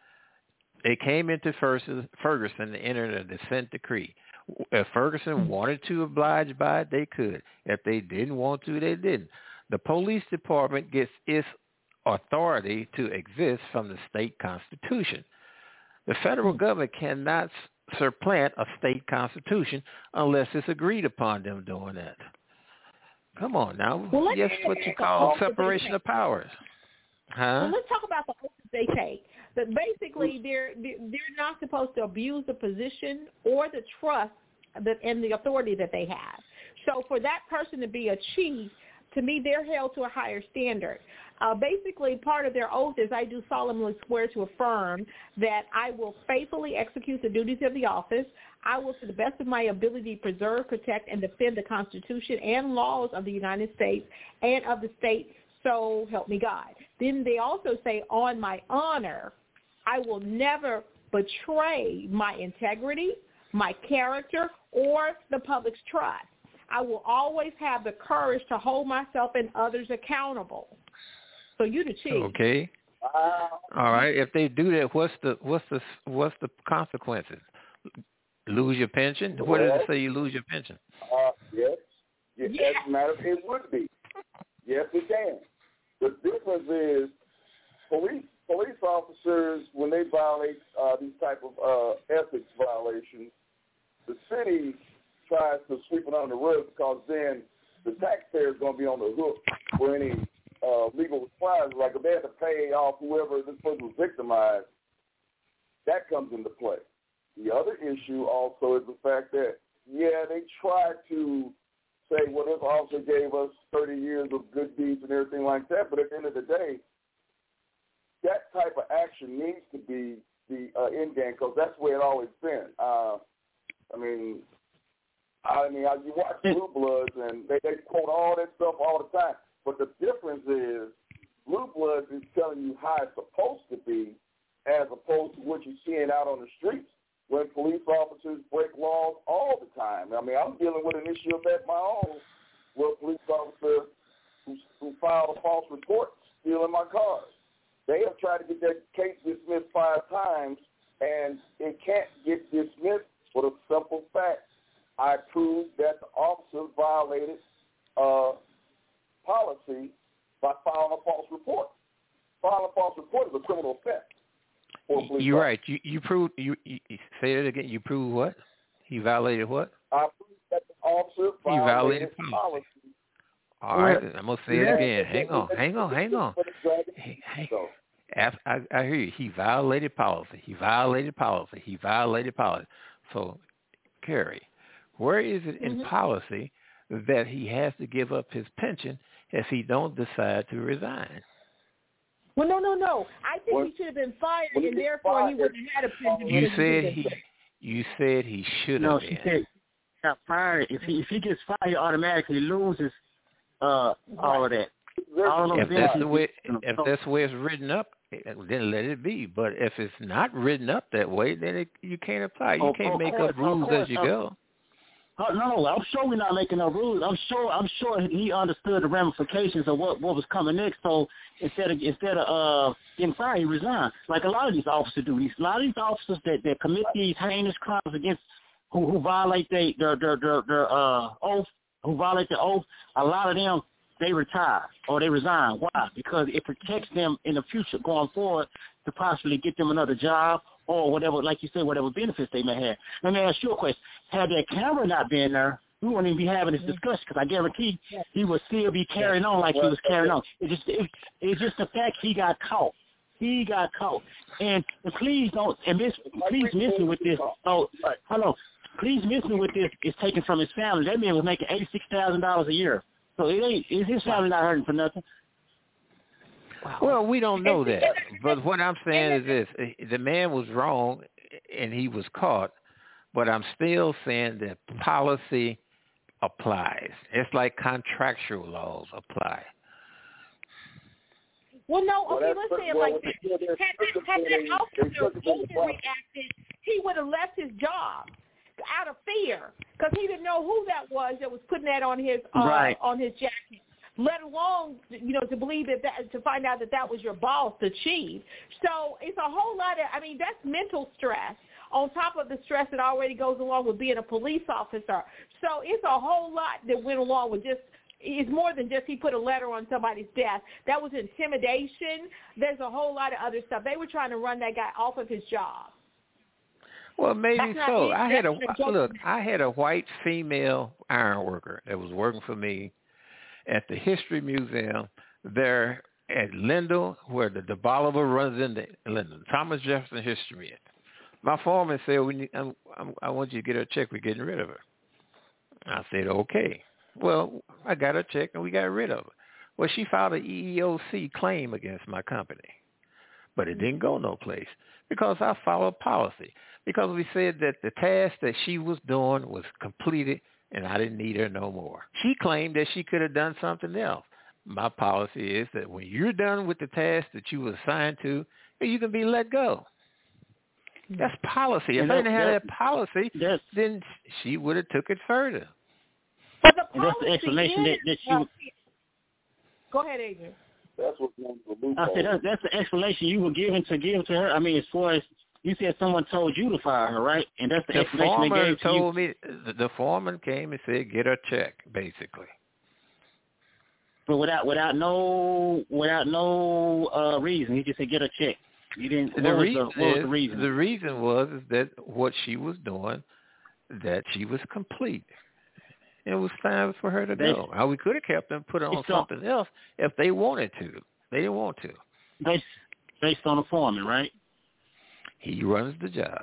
S6: They came into Ferguson, Ferguson and entered a dissent decree. If Ferguson wanted to oblige by it, they could. If they didn't want to, they didn't. The police department gets its authority to exist from the state constitution. The federal government cannot supplant a state constitution unless it's agreed upon them doing that. Come on now.
S1: Well,
S6: Yes, what you call separation of powers. Huh?
S1: Well, let's talk about the oaths they take. That basically they're they're not supposed to abuse the position or the trust that and the authority that they have. So for that person to be a chief, to me, they're held to a higher standard. Uh, basically, part of their oath is I do solemnly swear to affirm that I will faithfully execute the duties of the office. I will, to the best of my ability, preserve, protect, and defend the Constitution and laws of the United States and of the state, so help me God. Then they also say, on my honor, I will never betray my integrity, my character, or the public's trust. I will always have the courage to hold myself and others accountable. So you the chief.
S6: Okay. All right. If they do that, what's the what's the what's the consequences? Lose your pension? What
S5: Well,
S6: does it say? You lose your pension?
S5: Uh, yes. yes.
S1: Yeah.
S5: As a matter of fact, it would be. Yes, it can. The difference is police police officers, when they violate uh, these type of uh, ethics violations, the city tries to sweep it under the rug because then the taxpayer is going to be on the hook for any uh, legal requirements. Like if they have to pay off whoever this person was victimized, that comes into play. The other issue also is the fact that, yeah, they try to say, well, this officer gave us thirty years of good deeds and everything like that, but at the end of the day, that type of action needs to be the uh, end game because that's where it always been. Uh, I mean, I mean, you watch Blue Bloods and they, they quote all that stuff all the time, but the difference is Blue Bloods is telling you how it's supposed to be as opposed to what you're seeing out on the streets when police officers break laws all the time. I mean, I'm dealing with an issue of that my own with a police officer who, who filed a false report stealing my cars. They have tried to get that case dismissed five times, and it can't get dismissed for the simple fact I proved that the officer violated uh, policy by filing a false report. Filing a false report is a criminal offense.
S6: You're right. You you proved you, you say it again. You proved what? He violated what?
S5: I proved that the officer
S6: he
S5: violated
S6: violated policy.
S5: policy.
S6: All right, I'm gonna say it again. Hang on, hang on, hang on. Hey, hey. I, I hear you. He violated policy. He violated policy. He violated policy. So, Kerry, where is it in mm-hmm. policy that he has to give up his pension if he don't decide to resign?
S1: Well, no, no, no. I think well, he should have been fired, and therefore fired, he wouldn't have had a pension.
S6: You said he. You said he should have
S4: no,
S6: been.
S4: No, she said he got fired. If he if he gets fired, he automatically loses uh, all of that. All
S6: if that's the way, if that's the way it's written up, then let it be. But if it's not written up that way, then it, you can't apply. You
S4: oh,
S6: can't make
S4: course,
S6: up rules as you go.
S4: Uh, no, I'm sure we're not making no rules. I'm sure. I'm sure he understood the ramifications of what, what was coming next. So instead of instead of uh, getting fired, he resigned. Like a lot of these officers do. These a lot of these officers that, that commit these heinous crimes against who, who violate they, their their their their uh, oath, who violate the oath. A lot of them they retire or they resign. Why? Because it protects them in the future going forward to possibly get them another job or whatever, like you said, whatever benefits they may have. Let me ask you a question. Had that camera not been there, we wouldn't even be having this discussion because I guarantee he would still be carrying on like he was carrying on. It just, it, it's just the fact he got caught. He got caught. And, and please don't, and miss, please miss me with this. Oh, hold on. Please miss me with this. It's taken from his family. That man was making eighty-six thousand dollars a year. So it ain't, is his family not hurting for nothing?
S6: Well, we don't know that. But what I'm saying is this. The man was wrong, and he was caught. But I'm still saying that policy applies. It's like contractual laws apply.
S1: Well, no, okay, let's say it like this. Had that, had that officer reacted, he would have left his job. out of fear because he didn't know who that was that was putting that on his uh,
S4: right.
S1: on his jacket. Let alone, you know, to believe that, that to find out that that was your boss, the chief. So it's a whole lot of, I mean, that's mental stress on top of the stress that already goes along with being a police officer. So it's a whole lot that went along with just, it's more than just he put a letter on somebody's desk. That was intimidation. There's a whole lot of other stuff. They were trying to run that guy off of his job.
S6: Well, maybe
S1: That's
S6: so.
S1: not
S6: I had a
S1: that's
S6: look. I had a white female iron worker that was working for me at the History Museum there at Lyndall, where the DeBolivar runs into Lyndall, Thomas Jefferson History Museum. My foreman said, we need, I, I want you to get her a check. We're getting rid of her. I said, okay. Well, I got her check, and we got rid of her. Well, she filed an E E O C claim against my company, but it didn't go no place because I followed policy, because we said that the task that she was doing was completed, and I didn't need her no more. She claimed that she could have done something else. My policy is that when you're done with the task that you were assigned to, you can be let go. That's policy. If I didn't have that policy, then she would have took it further.
S1: But the
S4: and that's the explanation
S1: is,
S4: that, that she...
S1: uh, go ahead, Adrian.
S5: That's what's known for loophole.
S4: I said that's, that's the explanation you were given to give to her. I mean, as far as you said, someone told you to fire her, right? And that's the,
S6: the
S4: explanation they gave to you.
S6: told me. The, the foreman came and said, "Get her check," basically.
S4: But without without no without no uh, reason, he just said, "Get her check." You didn't.
S6: The
S4: what was
S6: reason
S4: the, what
S6: is,
S4: was the reason?
S6: The reason was is that what she was doing, that she was complete. It was time for her to
S4: they,
S6: go. Now, we could have kept them, put her on
S4: so,
S6: something else if they wanted to. They didn't want to.
S4: Based, based on the foreman, right?
S6: He runs the job.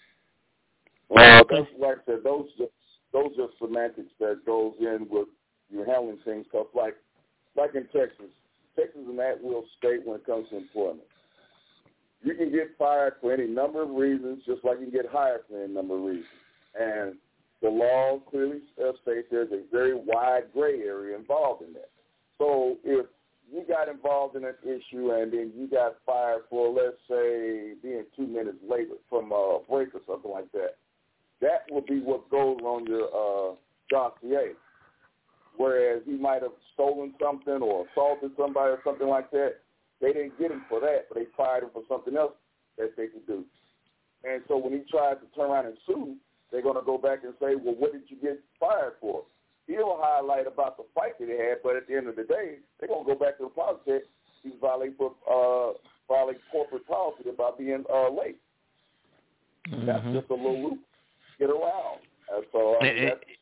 S5: Well, that's like I said, those just those are semantics that goes in with you handling things. Cause like like in Texas, Texas is an at-will state when it comes to employment. You can get fired for any number of reasons, just like you can get hired for any number of reasons. And the law clearly states there's a very wide gray area involved in that. So if you got involved in an issue and then you got fired for, let's say, being two minutes late from a break or something like that, that will be what goes on your uh, dossier. Whereas he might have stolen something or assaulted somebody or something like that, they didn't get him for that, but they fired him for something else that they could do. And so when he tries to turn around and sue, they're going to go back and say, well, what did you get fired for? He'll highlight about the fight that he had, but at the end of the day, they're going to go back to the politics. He's violating uh, violate corporate policy about being uh, late. Mm-hmm. That's just a little loop to get around. And so I mean, that's,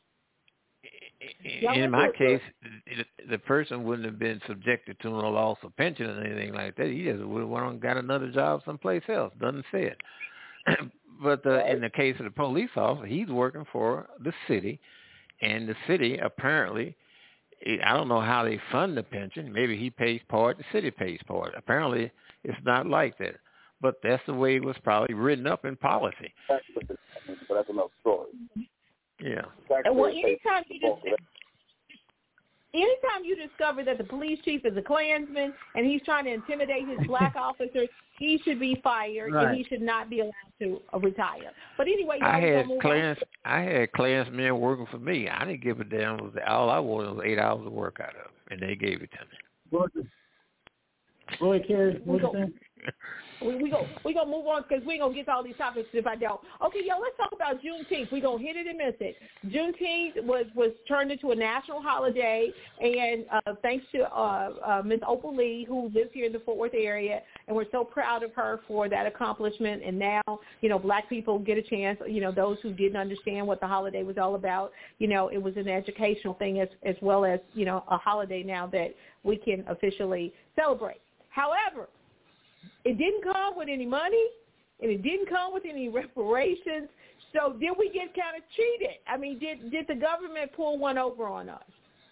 S6: in my case, the person wouldn't have been subjected to no loss of pension or anything like that. He just would have went on and got another job someplace else. Doesn't say it. But uh, right. in the case of the police officer, he's working for the city, and the city apparently, I don't know how they fund the pension. Maybe he pays part, the city pays part. Apparently, it's not like that. But that's the way it was probably written up in policy.
S5: But that's another story.
S6: Yeah.
S1: And well, anytime you just, anytime you discover that the police chief is a Klansman and he's trying to intimidate his black officers, he should be fired right. and he should not be allowed to uh, retire. But anyway,
S6: I had Klans, I had Klansmen working for me. I didn't give a damn. All I wanted was eight hours of work out of it, and they gave it to me.
S4: Go ahead, Carrie. What you saying?
S1: We we go we gonna move on because we ain't gonna get to all these topics if I don't. Okay, yo, let's talk about Juneteenth. We gonna hit it and miss it. Juneteenth was was turned into a national holiday, and uh, thanks to uh, uh, Miz Opal Lee, who lives here in the Fort Worth area, and we're so proud of her for that accomplishment. And now, you know, black people get a chance. You know, those who didn't understand what the holiday was all about. You know, it was an educational thing as as well as you know a holiday now that we can officially celebrate. However, it didn't come with any money, and it didn't come with any reparations. So did we get kind of cheated? I mean, did did the government pull one over on us?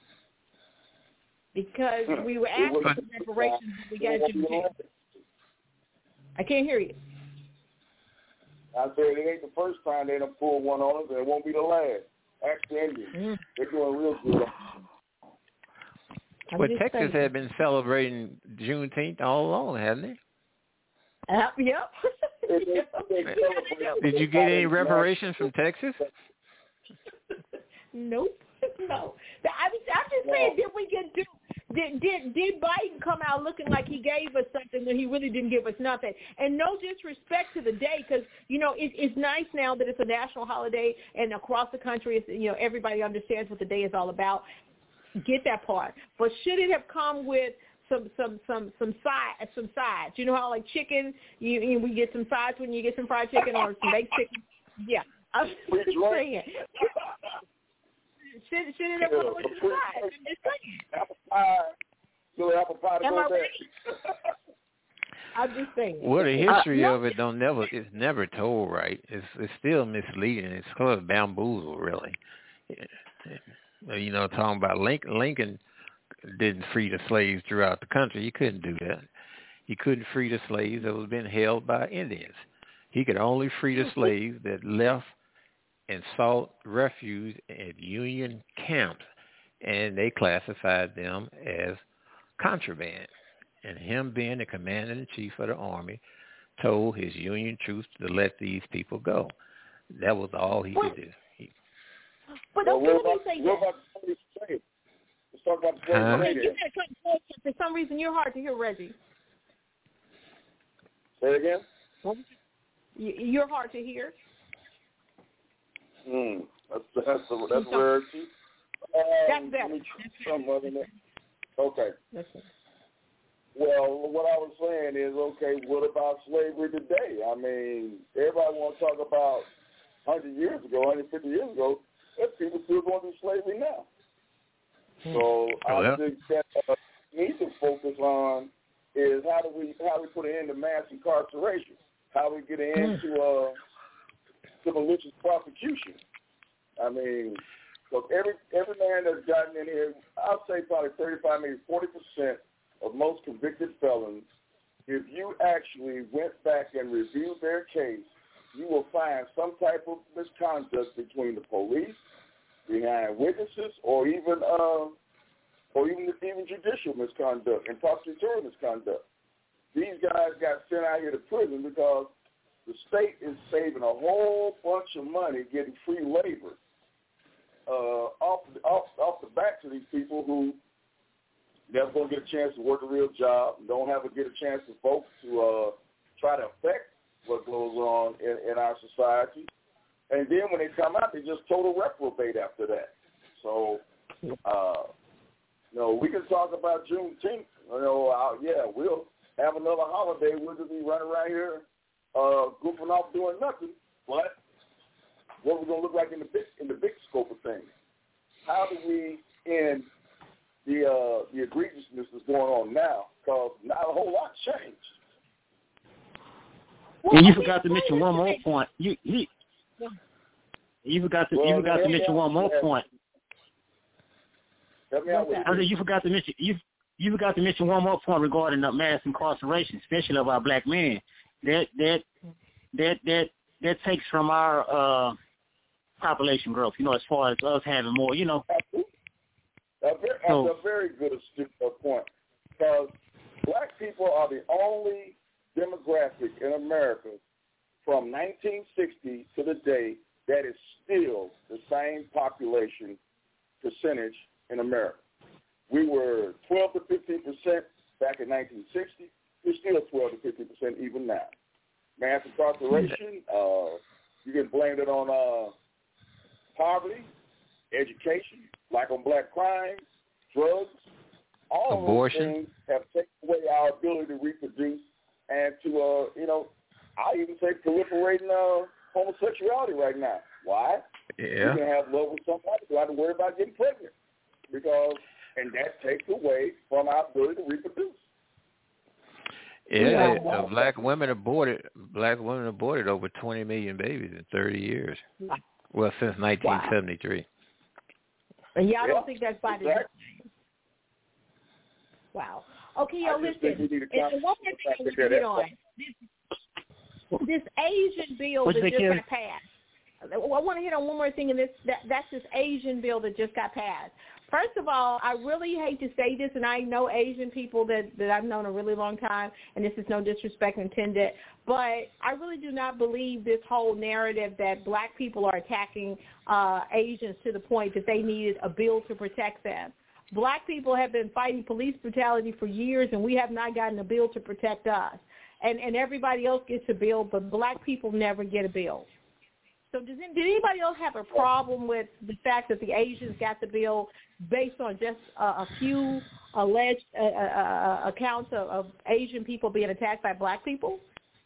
S1: Because we were asking for reparations, we got you. I can't hear you.
S5: I said it ain't the first time they done pulled one on us, and it won't be the last. Ask the Indians. Mm. They're doing real good.
S6: Well, Texas had been celebrating Juneteenth all along, hadn't it?
S1: Uh, yep.
S6: Did you get any reparations from Texas?
S1: Nope. No. I'm, I'm just saying, did we get do, did, did did Biden come out looking like he gave us something when he really didn't give us nothing? And no disrespect to the day, because you know it, it's nice now that it's a national holiday and across the country, it's, you know, everybody understands what the day is all about. Get that part, but should it have come with some some some some side some sides? You know how like chicken, you, you we get some sides when you get some fried chicken or some baked chicken. Yeah, I'm just saying. Should, should it have come with some sides? I'm just saying.
S5: Apple pie. So apple pie to
S1: Am
S5: go
S1: I
S5: there.
S1: right? I'm just saying.
S6: Well, the history
S1: uh,
S6: of it don't never it's never told right. It's it's still misleading. It's sort of bamboozle, really. You know, talking about Lincoln, Lincoln didn't free the slaves throughout the country. He couldn't do that. He couldn't free the slaves that was being held by Indians. He could only free the slaves that left and sought refuge at Union camps, and they classified them as contraband. And him being the commander-in-chief of the army told his Union troops to let these people go. That was all he could do. He,
S1: but
S5: well,
S1: okay, let me
S5: about,
S1: say
S5: what
S1: this.
S5: about the slave? Let's talk about the slave
S6: Huh?
S5: trade.
S1: You gotta cut close. For some reason, you're hard to hear, Reggie.
S5: Say it again?
S1: You- You're hard to hear.
S5: Hmm. That's that's the, that's rarity. Um,
S1: That's better.
S5: let me try something other than that. Okay.
S1: That's it.
S5: Well, what I was saying is, okay, what about slavery today? I mean, everybody wants to talk about one hundred years ago, one hundred fifty years ago. There's people still going through slavery now. So
S6: Oh,
S5: I
S6: yeah.
S5: think that uh, we need to focus on is how do we how we put an end to mass incarceration? How we get an end to uh, to malicious prosecution? I mean, because every every man that's gotten in here, I'll say probably thirty-five, maybe forty percent of most convicted felons, if you actually went back and reviewed their case, you will find some type of misconduct between the police, behind witnesses, or even uh, or even even judicial misconduct and prosecutorial misconduct. These guys got sent out here to prison because the state is saving a whole bunch of money getting free labor uh, off, off off the backs of these people who never going to get a chance to work a real job, don't have to get a chance to vote to uh, try to affect what goes on in, in our society. And then when they come out, they just total reprobate after that. So, uh, you know, we can talk about Juneteenth. You know, uh, yeah, we'll have another holiday. We'll just be running around here uh, goofing off doing nothing. But what we're going to look like in the big in the big scope of things? How do we end the uh, the egregiousness that's going on now? Because not a whole lot changed.
S4: And you forgot to mention one more point. You you, you forgot to
S5: Well,
S4: you forgot to
S5: help me
S4: mention
S5: out
S4: one more
S5: with that.
S4: point.
S5: Help me out with
S4: I
S5: it.
S4: said you forgot to mention you you forgot to mention one more point regarding the mass incarceration, especially of our black men. That that that that that takes from our uh, population growth. You know, as far as us having more. You know.
S5: A very,
S4: So-
S5: that's a very good astute point, because black people are the only demographic in America from nineteen sixty to the day that is still the same population percentage in America. We were twelve to fifteen percent back in nineteen sixty. We're still twelve to fifteen percent even now. Mass incarceration, uh, you can blame it on uh, poverty, education, black on black crime, drugs. All
S6: Abortion.
S5: of those things have taken away our ability to reproduce and to, uh, you know, I even say proliferating uh, homosexuality right now. Why?
S6: Yeah.
S5: You can have love with somebody without to worry about getting pregnant, because, and that takes away from our ability to reproduce.
S6: Yeah,
S1: Yeah.
S6: uh, black women aborted. Black women aborted over twenty million babies in thirty years. Well, since nineteen seventy-three.
S1: And yeah, I
S5: Yeah,
S1: don't think that's by
S5: exactly.
S1: design. Wow. Okay, yo,
S5: I just think
S1: listen.
S5: we need to
S1: And one more thing I want to get on. This, this Asian bill
S4: What'd
S1: that
S4: you
S1: just
S4: say,
S1: got passed. I want to hit on one more thing, and this that, that's this Asian bill that just got passed. First of all, I really hate to say this, and I know Asian people that, that I've known a really long time, and this is no disrespect intended, but I really do not believe this whole narrative that black people are attacking uh, Asians to the point that they needed a bill to protect them. Black people have been fighting police brutality for years, and we have not gotten a bill to protect us. And, and everybody else gets a bill, but black people never get a bill. So does did anybody else have a problem with the fact that the Asians got the bill based on just uh, a few alleged uh, uh, accounts of, of Asian people being attacked by black people?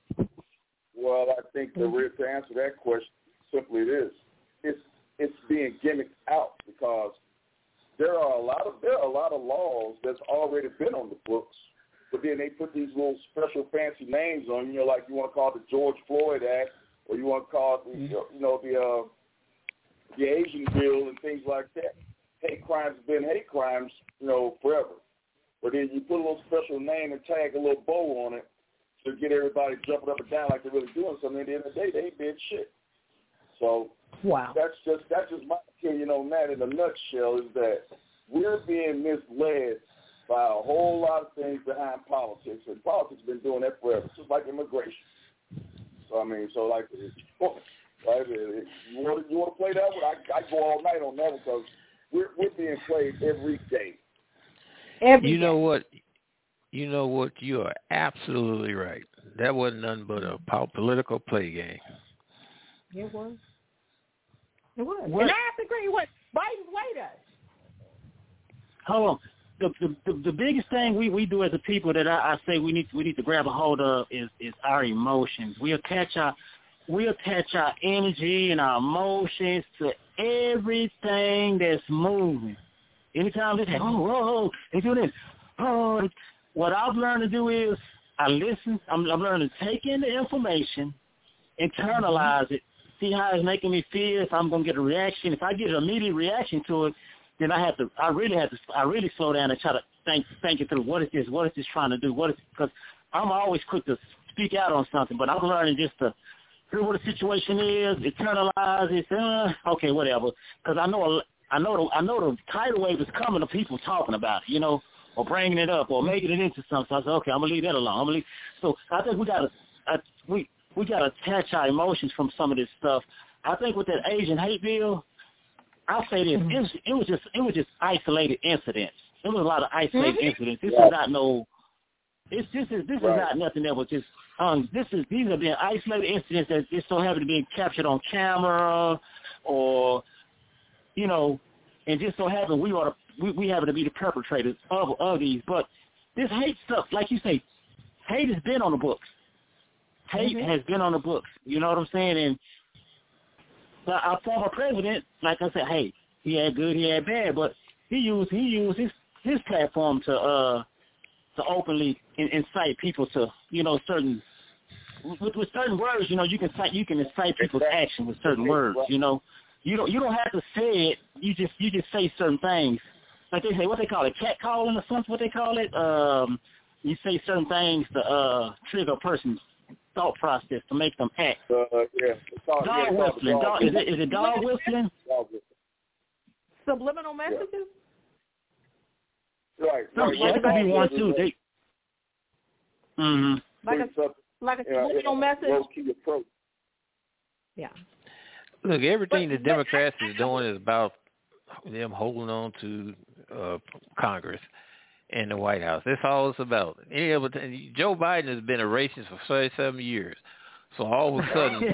S5: Well, I think the real to answer that question simply this: it's it's being gimmicked out because there are a lot of there are a lot of laws that's already been on the books, but then they put these little special fancy names on. You know, like you want to call it the George Floyd Act, or you want to call it the, you know the uh, the Asian bill and things like that. Hate crimes have been hate crimes, you know, forever. But then you put a little special name and tag a little bow on it to get everybody jumping up and down like they're really doing something. At the end of the day, they ain't did shit. So
S1: wow,
S5: that's just that's just my opinion on that. In a nutshell, is that we're being misled by a whole lot of things behind politics, and politics has been doing that forever, just like immigration. So I mean, so like, right, you want to you want to play that one? I I go all night on that one because we're we're being played every day.
S1: Every
S6: you
S1: day.
S6: know what? You know what? You are absolutely right. That wasn't nothing but a political play game.
S1: It was. It was.
S4: What?
S1: And I have to agree with Biden's way does.
S4: Hold on. The, the the the biggest thing we, we do as a people that I, I say we need we need to grab a hold of is, is our emotions. We attach our we attach our energy and our emotions to everything that's moving. Anytime they say, oh, oh, oh, they do this. Oh, what I've learned to do is I listen. I'm, I'm learning to take in the information, internalize it, see how it's making me feel. If I'm gonna get a reaction, if I get an immediate reaction to it, then I have to. I really have to. I really slow down and try to think, think it through. What is this? What is this trying to do? What is? Because I'm always quick to speak out on something, but I'm learning just to hear what the situation is, internalize it. Uh, okay, whatever. Because I know. I know. The, I know the tidal wave is coming of people talking about it. You know. Or bringing it up, or making it into something. So I said, okay, I'm gonna leave that alone. I'm gonna leave. So I think we gotta, uh, we we gotta attach our emotions from some of this stuff. I think with that Asian hate bill, I'll say this: mm-hmm. it, was, it was just it was just isolated incidents. There was a lot of isolated mm-hmm. incidents. This yeah. is not no. It's this is this right. is not nothing that was just. Um, this is these are being isolated incidents that just so happen to be captured on camera, or you know, and just so happen we are. We, we happen to be the perpetrators of, of these. But this hate stuff, like you say, hate has been on the books. Hate mm-hmm. has been on the books. You know what I'm saying? And our former president, like I said, hey, he had good, he had bad, but he used he used his his platform to uh to openly in, incite people to you know certain with, with certain words. You know, you can cite, you can incite people's action with certain words. You know, you don't you don't have to say it. You just you just say certain things. Like they say, what they call it, catcalling or something, what they call it. Um, you say certain things to uh, trigger a person's thought process to make them act.
S5: Uh, yeah. Dog
S4: yeah, whistling. Dog, dog, is, it, is it dog whistling?
S5: Dog whistling.
S1: Subliminal messages?
S5: Yeah. Right.
S4: Some,
S5: right.
S4: yeah, that could be one, too. They, mm-hmm.
S1: Like a, like a subliminal yeah, message?
S5: Low-key approach.
S1: Yeah.
S6: Look, everything
S1: but,
S6: the Democrats but, is doing is about them holding on to uh, Congress and the White House. That's all it's about. Any other t- Joe Biden has been a racist for thirty-seven years. So all of a sudden,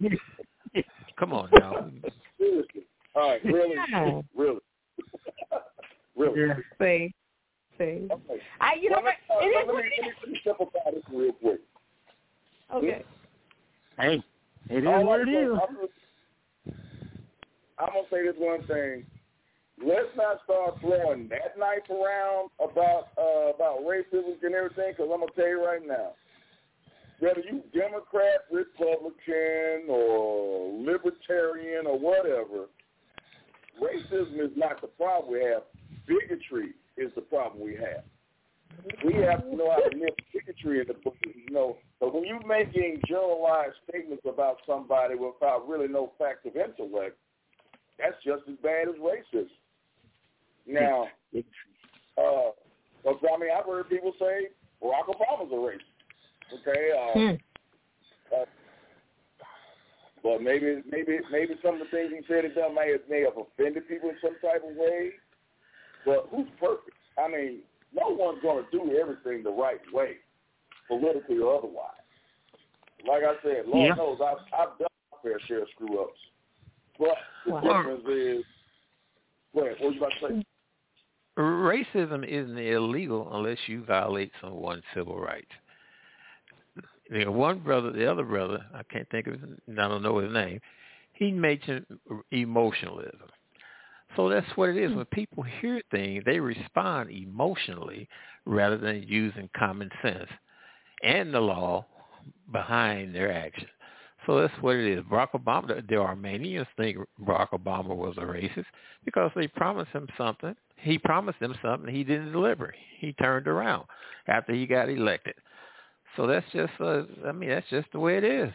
S6: come on now.
S5: Seriously. All right, really?
S1: Yeah.
S5: Really? Really?
S1: Yeah. See. See. Okay. I, you
S5: well,
S1: know what?
S5: Uh,
S1: it is
S5: let,
S1: what
S5: me,
S1: it
S5: let,
S1: is.
S5: me, let me simplify this real quick.
S1: Okay.
S4: Hey, it is
S5: All
S4: what it
S5: I'm
S4: is.
S5: I'm, I'm going to say this one thing. Let's not start throwing that knife around about uh, about racism and everything, because I'm going to tell you right now, whether you Democrat, Republican, or Libertarian, or whatever, racism is not the problem we have. Bigotry is the problem we have. We have to know how to nip bigotry in the book, you know. But when you're making generalized statements about somebody without really no facts of intellect, that's just as bad as racism. Now, uh, well, I mean, I've heard people say Barack Obama's a racist. Okay, uh, hmm. uh, but maybe, maybe, maybe some of the things he said and done may have, may have offended people in some type of way. But who's perfect? I mean, no one's going to do everything the right way, politically or otherwise. Like I said, Lord yeah. knows I've, I've done my fair share of screw-ups. But the wow. difference is, wait, what was you about to say?
S6: Racism isn't illegal unless you violate someone's civil rights. You know, one brother, the other brother, I can't think of his, I don't know his name, he mentioned emotionalism. So that's what it is. When people hear things, they respond emotionally rather than using common sense and the law behind their action. So that's what it is. Barack Obama, the Armenians think Barack Obama was a racist because they promised him something. He promised them something. He didn't deliver. He turned around after he got elected. So that's just, uh, I mean, that's just the way it is.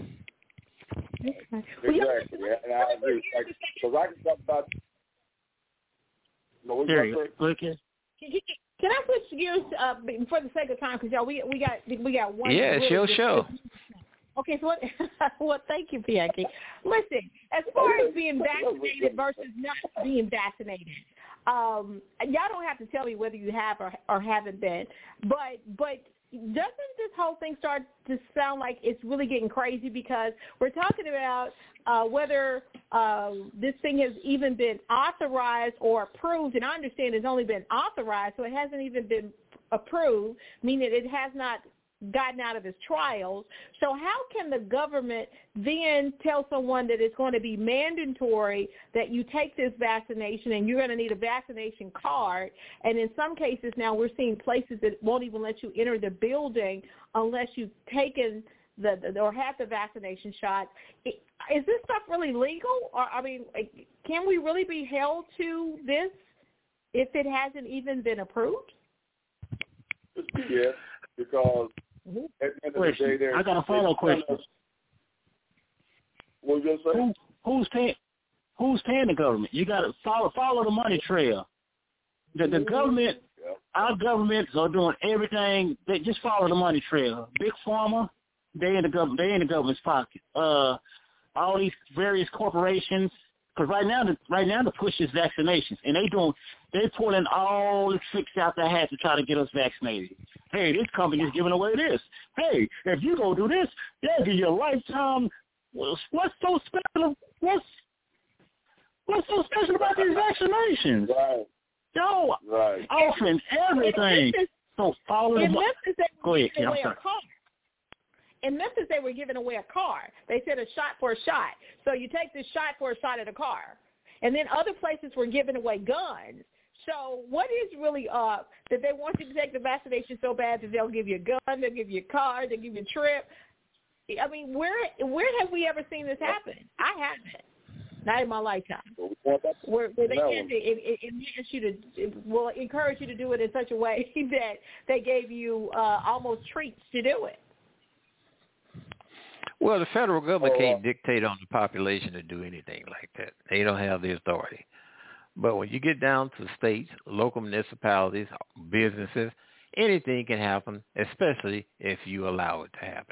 S5: Exactly. And I agree. Because I can talk about... No,
S4: there you go. Okay.
S1: Can I switch gears uh, for the sake of time? Because y'all, we we got we got one.
S6: Yeah, it's your show.
S1: Okay, so what? Well, thank you, Bianchi. Listen, as far as being vaccinated versus not being vaccinated, um, y'all don't have to tell me whether you have or or haven't been, but but. Doesn't this whole thing start to sound like it's really getting crazy because we're talking about uh, whether uh, this thing has even been authorized or approved, and I understand it's only been authorized, so it hasn't even been approved, meaning it has not gotten out of its trials. So how can the government then tell someone that it's going to be mandatory that you take this vaccination and you're going to need a vaccination card? And in some cases now we're seeing places that won't even let you enter the building unless you've taken the, the or had the vaccination shot. Is this stuff really legal? Or I mean, can we really be held to this if it hasn't even been approved?
S5: Yeah, because at the end of the day, there.
S4: I got a follow question.
S5: What you gonna say?
S4: Who, who's paying? Who's paying the government? You got to follow follow the money trail. The, the government, yeah. Our governments are doing everything. They just follow the money trail. Big pharma, they in the government. They in the government's pocket. Uh, all these various corporations. Because right now, the, right now the push is vaccinations, and they doing they pulling all the tricks out their hat to try to get us vaccinated. Hey, this company is giving away this. Hey, if you go do this, they'll give you a lifetime. What's so special? What's what's so special about these vaccinations?
S5: Right.
S4: Yo,
S5: right.
S4: offering everything. So follow the money. Go ahead, Kim. I'm sorry.
S1: In Memphis, they were giving away a car. They said a shot for a shot. So you take this shot for a shot at a car. And then other places were giving away guns. So what is really up that they want you to take the vaccination so bad that they'll give you a gun, they'll give you a car, they'll give you a trip? I mean, where where have we ever seen this happen? I haven't. Not in my lifetime. Where, where they
S5: no.
S1: it, it, it makes you to it will encourage you to do it in such a way that they gave you uh, almost treats to do it.
S6: Well, the federal government oh, can't dictate on the population to do anything like that. They don't have the authority. But when you get down to states, local municipalities, businesses, anything can happen, especially if you allow it to happen.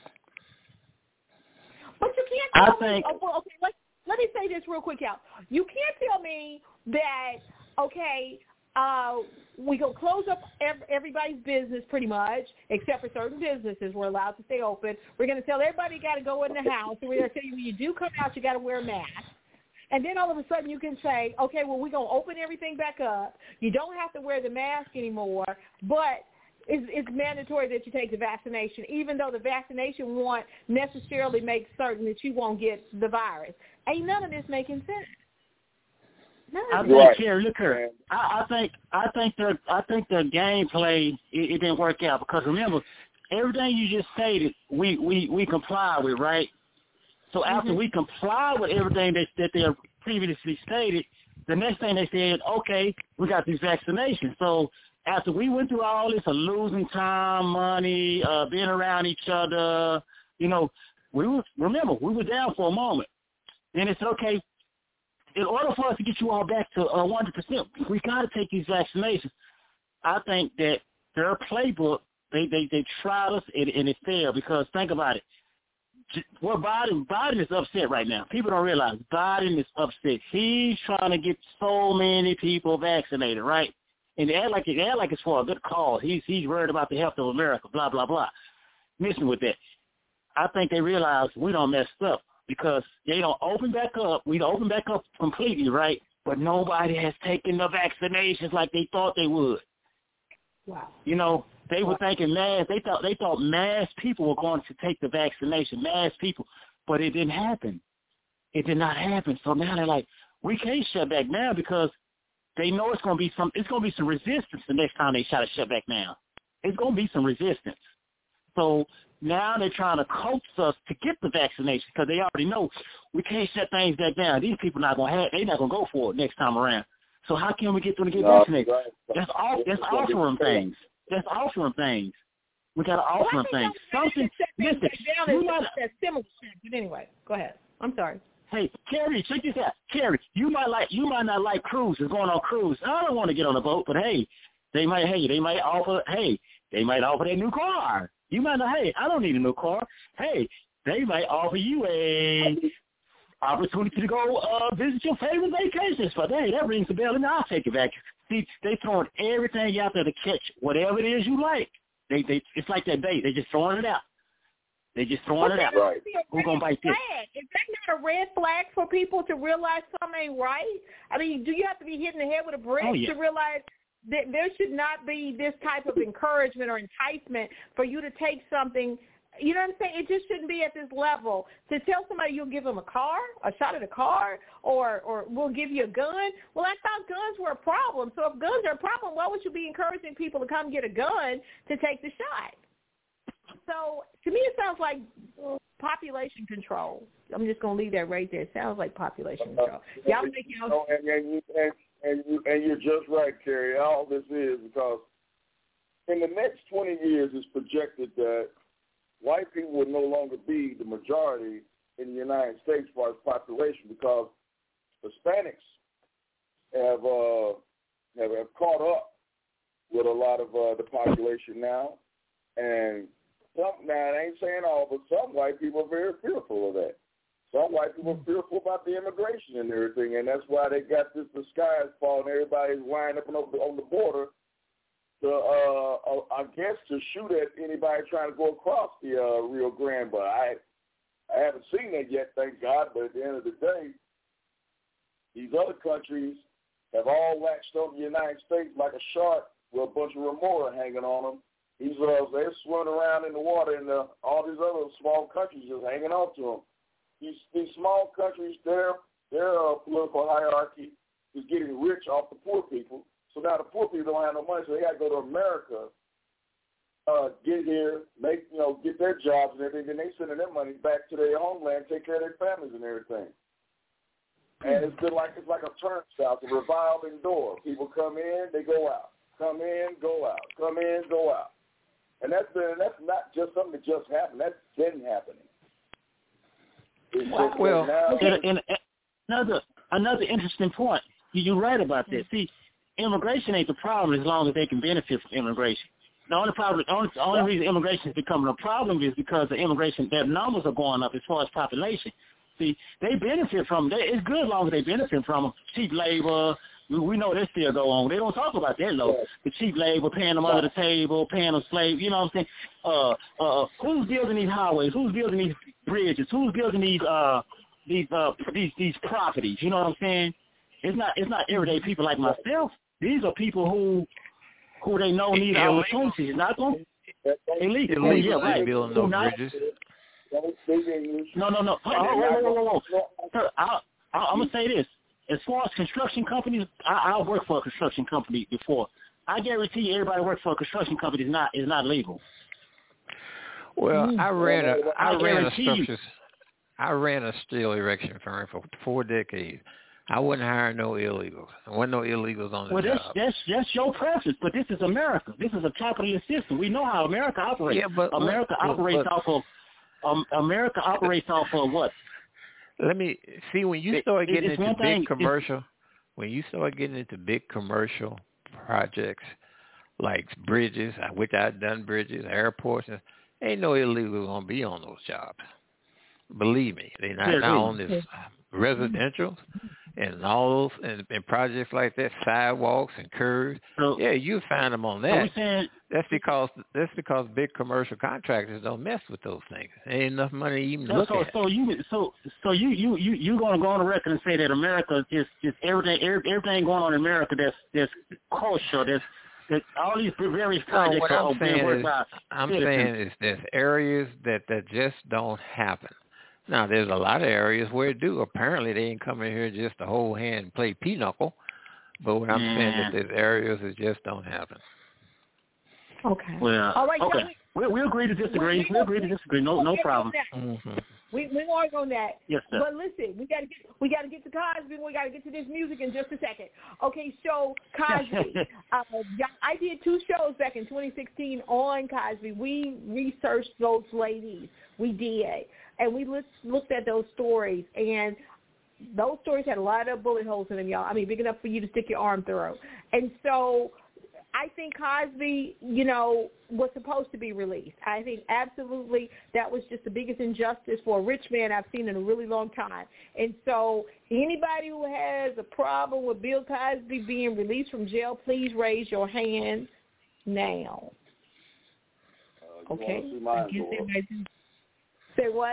S1: But you can't tell
S4: I
S1: me,
S4: think,
S1: oh, well, okay, let, let me say this real quick, Al. You can't tell me that, okay, uh, we go close up every, everybody's business pretty much, except for certain businesses. We're allowed to stay open. We're going to tell everybody you got to go in the house, and we're going to tell you when you do come out, you got to wear a mask. And then all of a sudden you can say, okay, well, we're going to open everything back up. You don't have to wear the mask anymore, but it's, it's mandatory that you take the vaccination, even though the vaccination won't necessarily make certain that you won't get the virus. Ain't none of this making sense. None
S4: I
S1: of
S4: think,
S5: right.
S4: Carrie, look here. I, I think, I think the, I think the gameplay it, it didn't work out because remember, everything you just stated, we we we comply with, right? So after mm-hmm. we comply with everything that that they previously stated, the next thing they said, okay, we got these vaccinations. So after we went through all this of losing time, money, uh, being around each other, you know, we were, remember, we were down for a moment. Then it's okay. In order for us to get you all back to uh, one hundred percent, we got to take these vaccinations. I think that their playbook, they, they, they tried us and, and it failed because think about it. Well, Biden, Biden is upset right now. People don't realize Biden is upset. He's trying to get so many people vaccinated, right? And they act like, they act like it's for a good cause. He's, he's worried about the health of America, blah, blah, blah. Listen with that. I think they realize we don't messed up because they don't open back up. We don't open back up completely, right? But nobody has taken the vaccinations like they thought they would.
S1: Wow.
S4: You know, they were thinking mass. They thought they thought mass people were going to take the vaccination, mass people, but it didn't happen. It did not happen. So now they're like, we can't shut back now because they know it's going to be some. It's going to be some resistance the next time they try to shut back down. It's going to be some resistance. So now they're trying to coax us to get the vaccination because they already know we can't shut things back down. These people not going to have. They're not going to go for it next time around. So how can we get them to get
S5: no,
S4: vaccinated?
S5: Right.
S4: That's all. That's offering things. That's offering things. We got to offer
S1: well,
S4: them things. Something. Listen,
S1: you
S4: you might.
S1: That's similar. But anyway, go ahead. I'm sorry.
S4: Hey, Carrie, check this out. Carrie, you might like. You might not like cruises, going on cruise. I don't want to get on a boat, but hey, they might. Hey, they might offer. Hey, they might offer their new car. You might not. Hey, I don't need a new car. Hey, they might offer you a opportunity to go uh, visit your favorite vacation spot. Hey, that rings a bell, and I'll take it back. See, they throwing everything out there to catch whatever it is you like. They, they, it's like that bait. They just throwing it out. They just throwing
S1: but
S4: it out.
S5: Right.
S4: Who's gonna bite this?
S1: Is that not a red flag for people to realize something ain't right? I mean, do you have to be hitting the head with a brick
S4: oh, yeah.
S1: to realize that there should not be this type of encouragement or enticement for you to take something? You know what I'm saying? It just shouldn't be at this level. To tell somebody you'll give them a car, a shot at a car, or or we'll give you a gun. Well, I thought guns were a problem. So if guns are a problem, why would you be encouraging people to come get a gun to take the shot? So to me, it sounds like population control. I'm just going to leave that right there. It sounds like population control. Y'all make y'all...
S5: No, and, and, you, and, and, you, and you're just right, Carrie. All this is because in the next twenty years, it's projected that white people will no longer be the majority in the United States as far as population because Hispanics have uh, have, have caught up with a lot of uh, the population now. And some, now, I ain't saying all, but some white people are very fearful of that. Some white people are fearful about the immigration and everything, and that's why they got this disguise falling. Everybody's winding up on the, on the border to, uh, I guess, to shoot at anybody trying to go across the uh, Rio Grande. But I, I haven't seen that yet, thank God. But at the end of the day, these other countries have all latched on the United States like a shark with a bunch of remora hanging on them. These uh, they're swimming around in the water, and uh, all these other small countries just hanging on to them. These these small countries, their their uh, political hierarchy is getting rich off the poor people. So now the poor people don't have no money, so they got to go to America, uh, get here, make you know, get their jobs and everything. Then they sending their money back to their homeland, take care of their families and everything. And it's been like it's like a turnstile, it's a revolving door. People come in, they go out. Come in, go out. Come in, go out. And that's been that's not just something that just happened. That's been happening. It's just
S6: well,
S5: now,
S4: and, and another another interesting point. You're right about that. See, immigration ain't the problem as long as they can benefit from immigration. The only problem, the only, the only reason immigration is becoming a problem is because the immigration, their numbers are going up as far as population. See, they benefit from it. It's good as long as they benefit from them. Cheap labor. We know that still go on. They don't talk about that, though. The cheap labor, paying them under the table, paying them slaves. You know what I'm saying? Uh, uh, who's building these highways? Who's building these bridges? Who's building these uh, these uh, these these properties? You know what I'm saying? It's not it's not everyday people like myself. These are people who who they know need opportunities. Not going illegal.
S6: Illegal.
S4: Yeah, right.
S6: Building those bridges.
S4: No, no, no. Oh, whoa, whoa, whoa, whoa. Sir, I, I, I'm gonna say this. As far as construction companies, I, I worked for a construction company before. I guarantee you, everybody who works for a construction company is not is not legal.
S6: Well, I ran a I,
S4: I
S6: ran a
S4: guarantee you.
S6: structures. I ran a steel erection firm for four decades. I wouldn't hire no illegals. There wasn't no illegals on the
S4: well,
S6: job.
S4: Well, that's, that's, that's your preference, but this is America. This is a capitalist system. We know how America operates.
S6: Yeah, but
S4: America
S6: but,
S4: operates
S6: but,
S4: off of um, America operates off of what?
S6: Let me see when you start
S4: it,
S6: getting into big
S4: thing,
S6: commercial. When you start getting into big commercial projects like bridges, which I've done bridges, airports, ain't no illegals gonna be on those jobs. Believe me, they're not
S4: yeah,
S6: now on this residential and all those and, and projects like that, sidewalks and curbs.
S4: So,
S6: yeah, you find them on that.
S4: So saying,
S6: that's because that's because big commercial contractors don't mess with those things. There ain't enough money to even
S4: so,
S6: look
S4: so,
S6: at.
S4: So you so so you you you you gonna go on the record and say that America is just everything everything going on in America that's that's culture that's that all these various projects
S6: no, what
S4: are
S6: I'm
S4: being
S6: saying
S4: worked
S6: is,
S4: by
S6: I'm
S4: citizens.
S6: saying is there's areas that, that just don't happen. Now, there's a lot of areas where it do. Apparently, they ain't coming here just to hold hand and play pinochle. But what I'm
S4: yeah.
S6: saying is there's areas that just don't happen.
S1: Okay.
S4: Well,
S1: all right.
S4: Okay. We we agree to disagree. We, we agree to disagree. No no problem.
S6: Mm-hmm.
S1: We we work on that.
S4: Yes, sir.
S1: But listen, we gotta get we gotta get to Cosby. We gotta get to this music in just a second. Okay, so Cosby, uh, I did two shows back in twenty sixteen on Cosby. We researched those ladies. We did, and we looked looked at those stories, and those stories had a lot of bullet holes in them, y'all. I mean, big enough for you to stick your arm through. And so I think Cosby, you know, was supposed to be released. I think absolutely that was just the biggest injustice for a rich man I've seen in a really long time. And so anybody who has a problem with Bill Cosby being released from jail, please raise your hand now.
S5: Uh,
S1: okay.
S5: See
S1: Say what?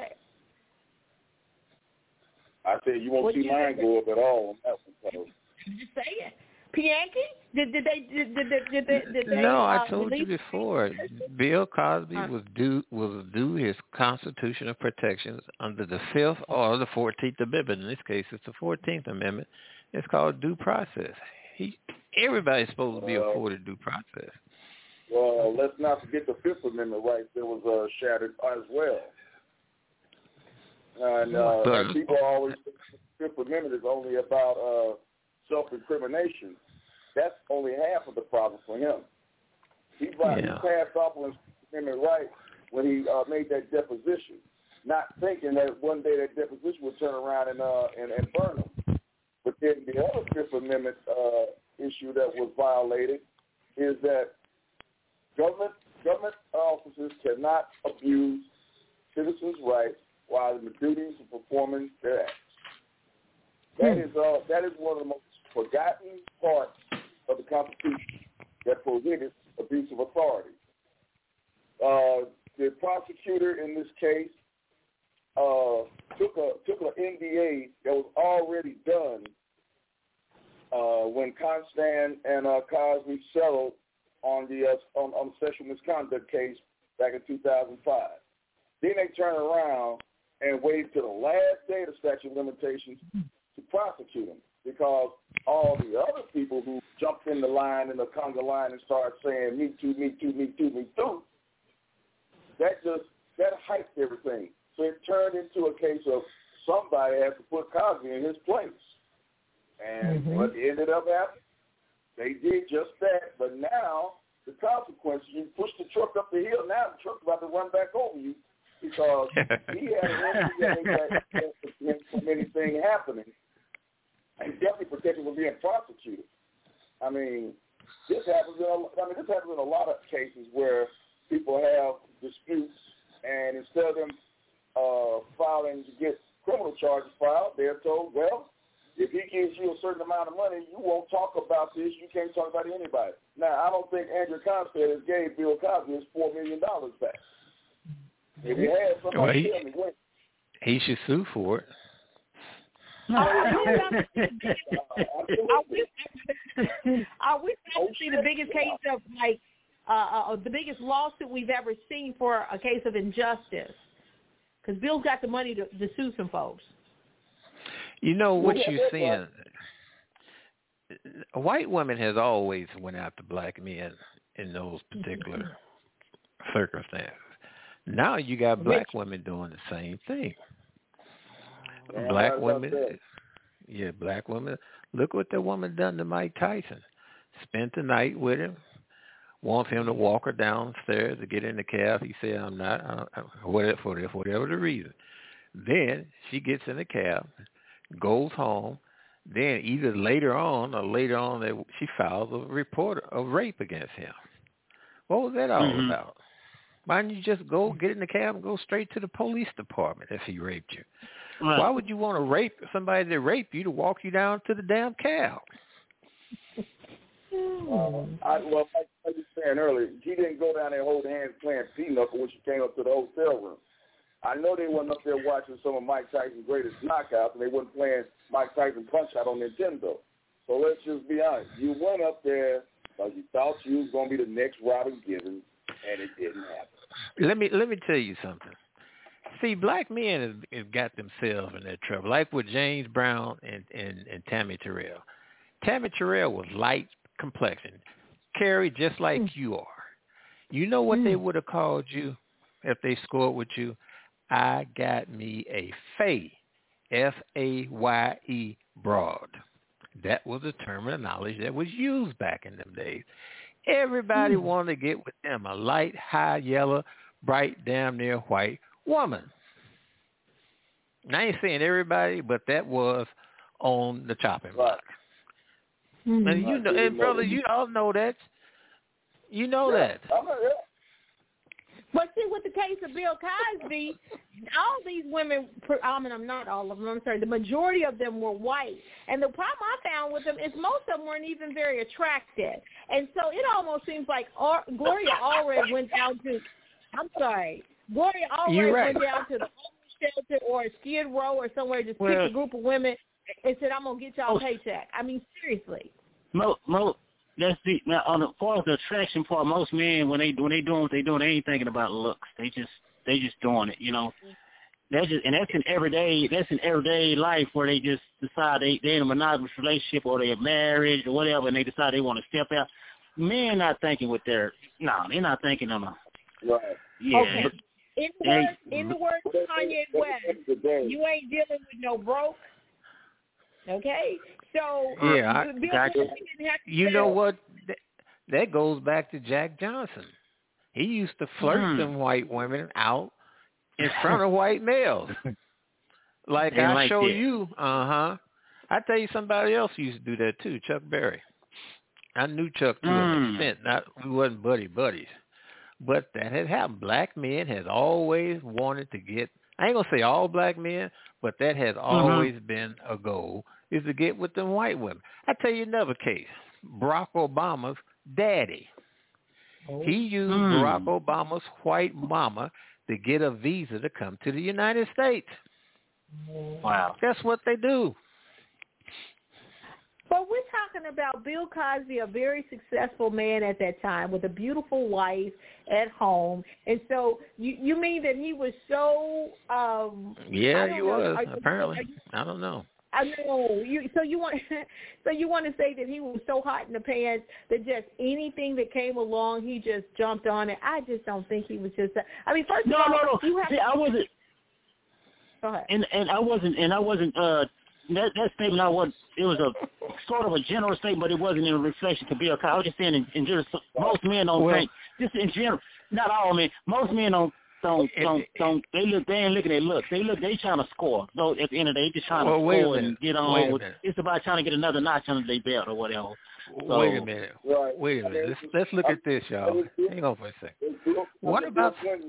S5: I said you won't
S1: what
S5: see mine go up at all on that one.
S1: I'm just saying. Pianki? Did, did they? Did, did, did, did, did they?
S6: No, I
S1: uh,
S6: told you
S1: release?
S6: before. Bill Cosby
S1: Uh,
S6: was due was due his constitutional protections under the Fifth or the Fourteenth Amendment. In this case, it's the Fourteenth Amendment. It's called due process. He everybody's supposed to be
S5: Well,
S6: afforded due process.
S5: Well, let's not forget the Fifth Amendment rights that was uh, shattered as well. And, uh,
S6: But-
S5: and people always think the Fifth Amendment is only about uh, self-incrimination. That's only half of the problem for him. He, brought,
S6: Yeah.
S5: he passed off on his Fifth Amendment right when he uh, made that deposition, not thinking that one day that deposition would turn around and uh, and, and burn him. But then the other Fifth Amendment uh, issue that was violated is that government government officers cannot abuse citizens' rights while in the duties of performing their acts. That
S1: Hmm.
S5: is uh, that is one of the most forgotten parts of the Constitution that prohibits abuse of authority. Uh, the prosecutor in this case uh, took a took an N D A that was already done uh, when Constant and uh, Cosby settled on the uh, on, on the sexual misconduct case back in two thousand five. Then they turned around and waited till the last day of the statute of limitations to prosecute him, because all the other people who jumped in the line, in the conga line, and started saying, me too, me too, me too, me too, that just, that hyped everything. So it turned into a case of somebody had to put Cosby in his place. And
S1: Mm-hmm.
S5: what ended up happening, they did just that. But now, the consequences, you push the truck up the hill, now the truck's about to run back over you, because he had an N D A that prevented from anything happening, and definitely protected from being prosecuted. I mean, this happens in a, I mean, this happens in a lot of cases where people have disputes, and instead of them uh, filing to get criminal charges filed, they're told, well, if he gives you a certain amount of money, you won't talk about this. You can't talk about anybody. Now, I don't think Andrew Constead has gave Bill Cosby his four million dollars back. If he has, somebody
S6: Well, he,
S5: tell me when.
S6: he should sue for it.
S1: I wish I wish I could see the biggest case of like uh, uh, the biggest lawsuit we've ever seen for a case of injustice, because Bill's got the money to, to sue some folks.
S6: You know what
S5: Yeah,
S6: you're
S5: that's
S6: seeing. A white woman has always went after black men in those particular circumstances. Now you got black women doing the same thing.
S5: Yeah,
S6: Black
S5: that's
S6: women,
S5: it.
S6: Yeah, black woman. Look what that woman done to Mike Tyson. Spent the night with him. Want him to walk her downstairs to get in the cab. He said, I'm not, uh, whatever, for whatever the reason. Then she gets in the cab, goes home. Then either later on or later on that she files a report of rape against him. What was that all mm-hmm. about? Why didn't you just go get in the cab and go straight to the police department if he raped you? Right. Why would you want to rape somebody that raped you to walk you down to the damn cab?
S5: Uh, I, well, like I was saying earlier, he didn't go down there holding hands playing pinochle when she came up to the hotel room. I know they wasn't up there watching some of Mike Tyson's greatest knockouts, and they wasn't playing Mike Tyson Punch-Out on Nintendo. So let's just be honest. You went up there because you thought you was going to be the next Robin Givens, and it didn't happen.
S6: Let me let me tell you something. See, black men have, have got themselves in that trouble, like with James Brown and, and, and Tammy Terrell. Tammy Terrell was light complexion, Carrie, just like mm. you are. You know what mm. they would have called you if they scored with you? I got me a Faye, F A Y E, broad. That was a terminology that was used back in them days. Everybody mm. wanted to get with them, a light, high yellow, bright, damn near white woman. And I ain't saying everybody, but that was on the chopping block. Mm-hmm. And you know, and brother, you all know that. You know yeah, that.
S5: I know that.
S1: But see, with the case of Bill Cosby, all these women, I mean, I'm not all of them, I'm sorry, the majority of them were white. And the problem I found with them is most of them weren't even very attractive. And so it almost seems like Ar- Gloria already went down to, I'm sorry, Gloria already
S6: right.
S1: went down to the homeless shelter or a Skid Row or somewhere, just
S6: well,
S1: picked a group of women and said, I'm going to get y'all a paycheck. I mean, seriously.
S4: Mo, Mo, that's the now on the far as the attraction part. Most men when they when they doing what they doing, they ain't thinking about looks. They just they just doing it, you know. That's just and that's an everyday that's an everyday life where they just decide they they in a monogamous relationship or they're married or whatever, and they decide they want to step out. Men not thinking with their no, they're not thinking on a
S5: right.
S4: Yeah.
S1: Okay. In the words, in the words of Kanye West, you ain't dealing with no broke. Okay, so
S6: yeah, I,
S1: Bill
S6: got you. You know what? That goes back to Jack Johnson. He used to flirt mm. them white women out in front of white males. Like I like show it. you, uh huh. I tell you, somebody else used to do that too. Chuck Berry. I knew Chuck to mm. an extent. Not we wasn't buddy buddies, but that had happened. Black men has always wanted to get. I ain't gonna say all black men, but that has always mm-hmm. been a goal. Is to get with them white women. I tell you another case. Barack Obama's daddy. Oh. He used mm. Barack Obama's white mama to get a visa to come to the United States.
S4: Wow.
S6: That's what they do.
S1: But we're talking about Bill Cosby, a very successful man at that time with a beautiful wife at home. And so you you mean that he was so um
S6: Yeah, he
S1: know,
S6: was,
S1: are,
S6: apparently.
S1: Are you,
S6: I don't know.
S1: I know. You, so you want so you want to say that he was so hot in the pants that just anything that came along, he just jumped on it. I just don't think he was just. I mean, first
S4: no,
S1: of all,
S4: no, no.
S1: you have
S4: See, I wasn't.
S1: Go ahead.
S4: And and I wasn't and I wasn't. Uh, that that statement I was. It was a sort of a general statement, but it wasn't in reflection to Bill Cosby. I was just saying in, in general. Most men don't
S6: well,
S4: think. Just in general, not all men. Most men don't. Don't don't don't they look? They ain't looking at looks. They look. They trying to score. So at the end of the day, they just trying
S6: well,
S4: to score and get on. With,
S6: minute.
S4: It's about trying to get another notch under their belt or whatever. So,
S6: wait a minute. Right. Wait a minute. Let's let's look at this, y'all. Hang on for a second. What about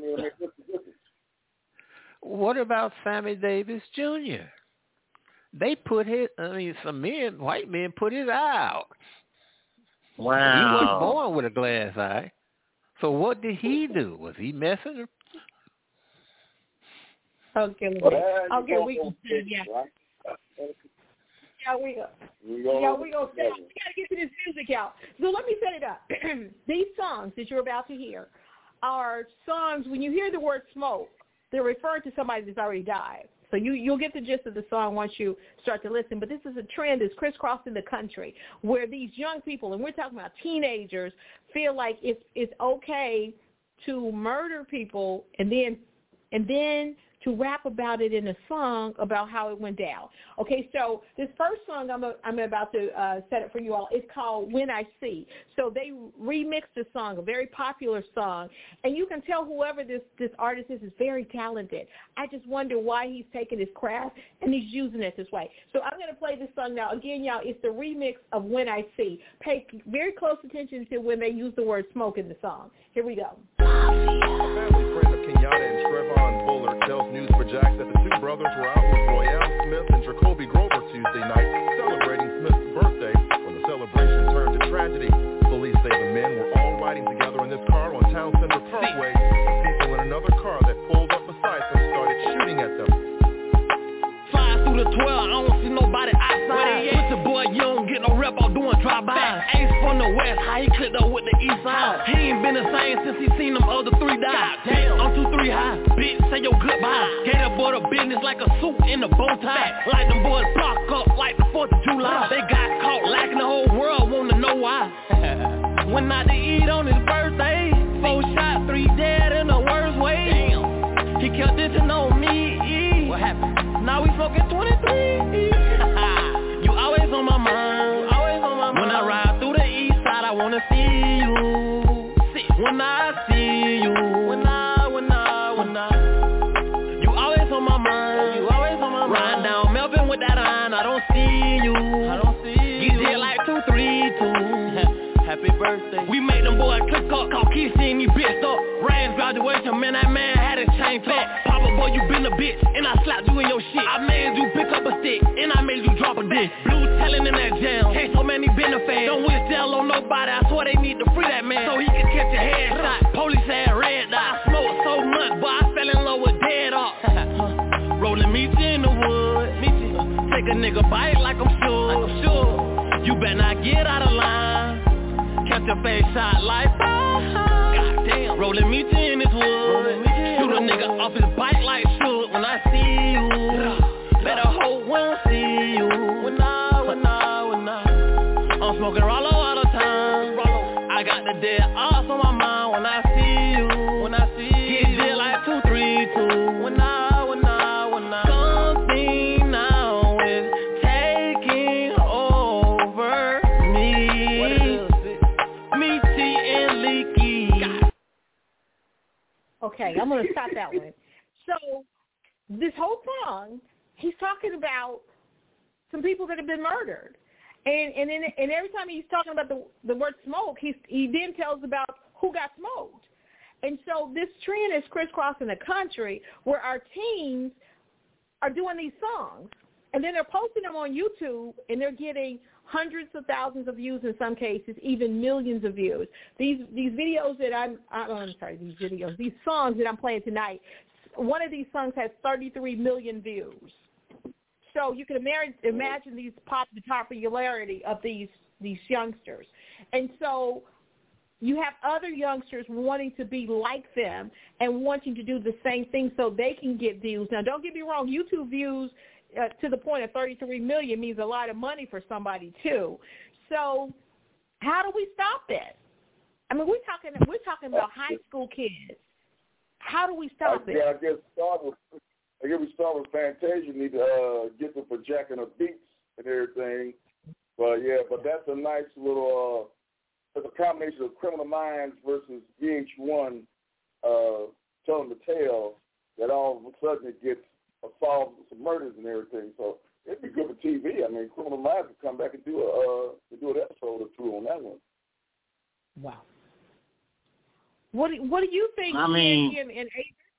S6: what about Sammy Davis Junior? They put his. I mean, some men, white men, put his eye out.
S4: Wow.
S6: He wasn't born with a glass eye. So what did he do? Was he messing her?
S1: Okay, okay, we can see, yeah. Yeah, we go. Yeah, we go. We gotta get to this music out. So let me set it up. These songs that you're about to hear are songs. When you hear the word smoke, they're referring to somebody that's already died. So you, you'll get the gist of the song once you start to listen. But this is a trend that's crisscrossing the country where these young people, and we're talking about teenagers, feel like it's it's okay to murder people and then and then to rap about it in a song about how it went down. Okay, so this first song I'm, a, I'm about to uh, set up for you all is called When I See. So they remixed the song, a very popular song, and you can tell whoever this, this artist is is very talented. I just wonder why he's taking his craft and he's using it this way. So I'm going to play this song now. Again, y'all, it's the remix of When I See. Pay very close attention to when they use the word smoke in the song. Here we go.
S7: A family friend of Kenyatta and Trevon Bullard tells News for Jack that the two brothers were out with Royale Smith and Jacoby Grover Tuesday night celebrating Smith's birthday. When the celebration turned to tragedy, police say the men were all riding together in this car on Town Center Parkway. People in another car that pulled up beside them started shooting at them.
S3: Fly through the twelve, I don't see nobody outside. With the boy, you don't get no rep out doing drive-by. Ace from the west, how he clicked up with the east side. He ain't been the same since he seen them other three die. Damn, I'm two, three high, bitch, say your goodbye. Gator boy the business like a suit in a bow tie. Like them boys block up like the fourth of July. They got caught lacking, the whole world wanna know why. Went out to eat on his birthday. Four shots, three dead in the worst way. Damn, he kept ditching on me. What happened? Now we smoking twenty-three. You always on my mind. Always on my mind. When I ride through the east side, I wanna see you. See. When I see you. When I, when I, when I. You always on my mind. You always on my mind. Riding down Melvin with that iron, I don't see you. I don't see you. You did like two, three, two. Happy birthday. We made them boys click up, cause Keith seen me bitched up. Ryan's graduation, man, that man had his chain tucked. Papa boy, you been a bitch, and I slapped you in your shit. I made you pick up a stick, and I made you drop a dick. Blue telling in that jam, can't so many benefits. Don't wish jail on nobody, I swear they need to free that man, so he can catch a headshot. Police had red dot. I smoked so much, boy, I fell in love with dead up. Rolling meat in the wood, take a nigga bite like I'm sure. Like I'm sure. You better not get out of line. Catch a face shot like ah, goddamn. Rolling meat in his wood. Shoot a nigga off his bike like shoot when I see you. Better hope when I see you. When I, when I, when I. I'm smoking Rollo all the time. I got the dead ass on my mind when I see you. When I see you. Get dead like two, three, two. When I, when I, when I. Something now is taking over me. What is it?
S1: Okay, I'm going to stop that one. So this whole song, he's talking about some people that have been murdered. And and then, and every time he's talking about the the word smoke, he's, he then tells about who got smoked. And so this trend is crisscrossing the country where our teens are doing these songs. And then they're posting them on YouTube, and they're getting hundreds of thousands of views in some cases, even millions of views. These these videos that I'm, I'm sorry, these videos, these songs that I'm playing tonight, one of these songs has thirty-three million views. So you can imagine, imagine these pop, the popularity of these these youngsters. And so you have other youngsters wanting to be like them and wanting to do the same thing so they can get views. Now, don't get me wrong, YouTube views Uh, to the point of thirty-three million means a lot of money for somebody too. So how do we stop that? I mean, we're talking we're talking about high school kids. How do we stop
S5: I,
S1: it?
S5: Yeah, I guess start with I guess we start with Fantasia. You need to uh, get them for jacking her beats and everything. But yeah, but that's a nice little. Uh, it's a combination of Criminal Minds versus V H one uh, telling the tale that all of a sudden it gets. Solve some murders and everything, so it'd be good for T V. I mean, Criminal Minds could come back and do a uh, to do an episode or two on that one.
S1: Wow. What do, what do you think?
S4: I mean,
S1: and, and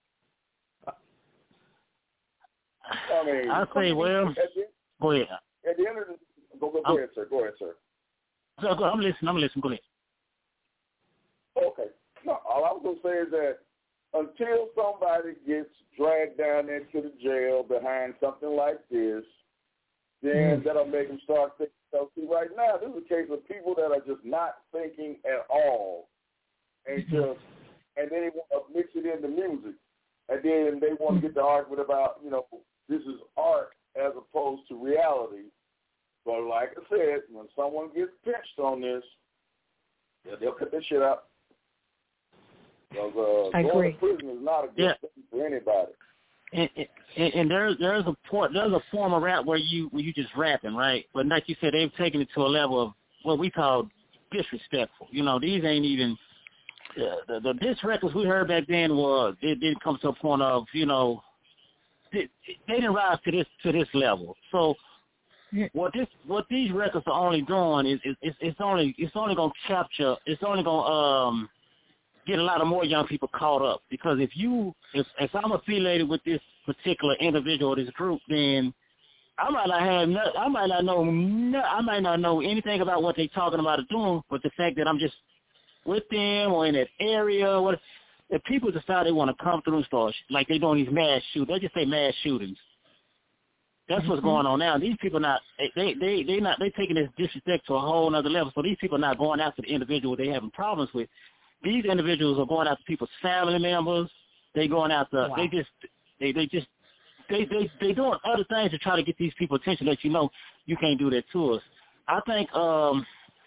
S5: I mean,
S4: I say, well,
S5: the,
S4: go ahead.
S5: At the end of the, go, go, go ahead, sir. Go ahead, sir.
S4: So, I'm listening. I'm listening. Go ahead.
S5: Okay. No, all I was gonna say is that until somebody gets dragged down into the jail behind something like this, then mm. that'll make them start thinking. So, see, right now, this is a case of people that are just not thinking at all, and just, and then they want to mix it into music, and then they want to get the argument about, you know, this is art as opposed to reality. But like I said, when someone gets pinched on this, yeah, they'll cut this shit out. Because uh,
S1: I
S5: going
S1: agree.
S5: to prison is not a good
S4: yeah.
S5: thing for anybody.
S4: and, and, and there's there's a point, there's a form of rap where you where you just rapping, right? But like you said, they've taken it to a level of what we call disrespectful. You know, these ain't even uh, the the diss records we heard back then was it didn't come to a point of you know they, they didn't rise to this to this level. So what this what these records are only doing is, is, is it's only it's only gonna capture it's only gonna um get a lot of more young people caught up, because if you if if I'm affiliated with this particular individual or this group, then I might not have no, I might not know no, I might not know anything about what they're talking about or doing, but the fact that I'm just with them or in that area, what if people decide they want to come through and start like they're doing these mass shootings, they just say mass shootings. That's what's going on now. These people not they they they not they taking this disrespect to a whole other level. So these people are not going after the individual they having problems with. These individuals are going after people's family members. They going after wow. they just they they just they they they doing other things to try to get these people attention. Let you know you can't do that to us. I think um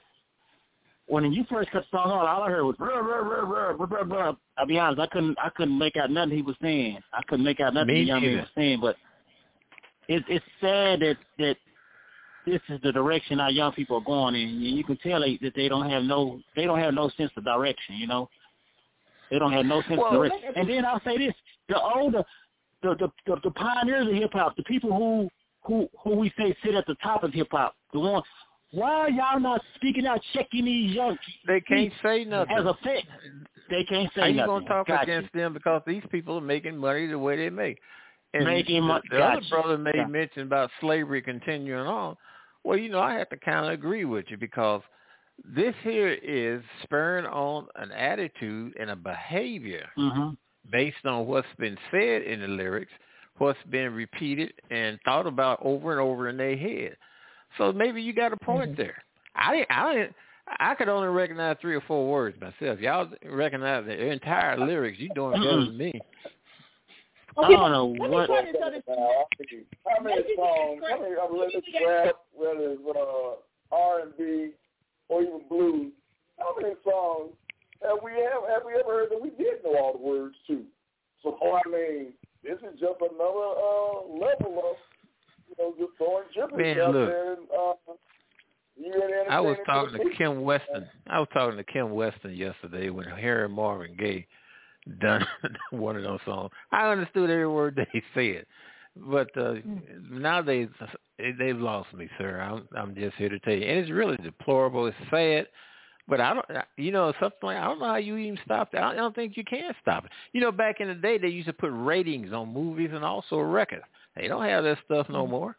S4: when you first cut the song on, all I heard was rah, rah, rah, rah, rah, rah, rah. I'll be honest, I couldn't I couldn't make out nothing he was saying. I couldn't make out nothing the young man was saying, but It's it's sad that, that this is the direction our young people are going in. And you can tell they, that they don't have no they don't have no sense of direction. You know, they don't have no sense well, of direction. And then I'll say this: the older, the the, the, the pioneers of hip hop, the people who who who we say sit at the top of hip hop, the ones. Why are y'all not speaking out, checking these young?
S6: They can't say nothing.
S4: As a fact, they can't say
S6: Are
S4: nothing.
S6: you gonna talk
S4: gotcha.
S6: against them because these people are making money the way they make? And
S4: Making
S6: the, the
S4: gotcha.
S6: other brother made
S4: gotcha.
S6: mention about slavery continuing on. Well, you know, I have to kind of agree with you, because this here is spurring on an attitude and a behavior
S4: mm-hmm.
S6: based on what's been said in the lyrics, what's been repeated and thought about over and over in their head. So maybe you got a point mm-hmm. there. I didn't, I didn't, I could only recognize three or four words myself. Y'all recognize the entire lyrics. You're doing better than me.
S1: Okay,
S4: I don't know
S1: let
S4: what.
S1: Me try this other
S5: how many songs, how many, whether it's rap, whether it's uh, R and B, or even blues, how many songs have we have, have we ever heard that we did know all the words to? So, I mean, this is just another uh, level of, you know, just throwing gibberish out
S6: look,
S5: there. And, uh, you
S6: I was talking to Kim Weston. I was talking to Kim Weston yesterday when Harry and Marvin Gaye done one of those songs. I understood every word they said, but uh, now they they've lost me, sir. I'm I'm just here to tell you, and it's really deplorable. It's sad, but I don't, you know, something like I don't know how you even stop it. I don't think you can stop it. You know, back in the day, they used to put ratings on movies and also records. They don't have that stuff no more.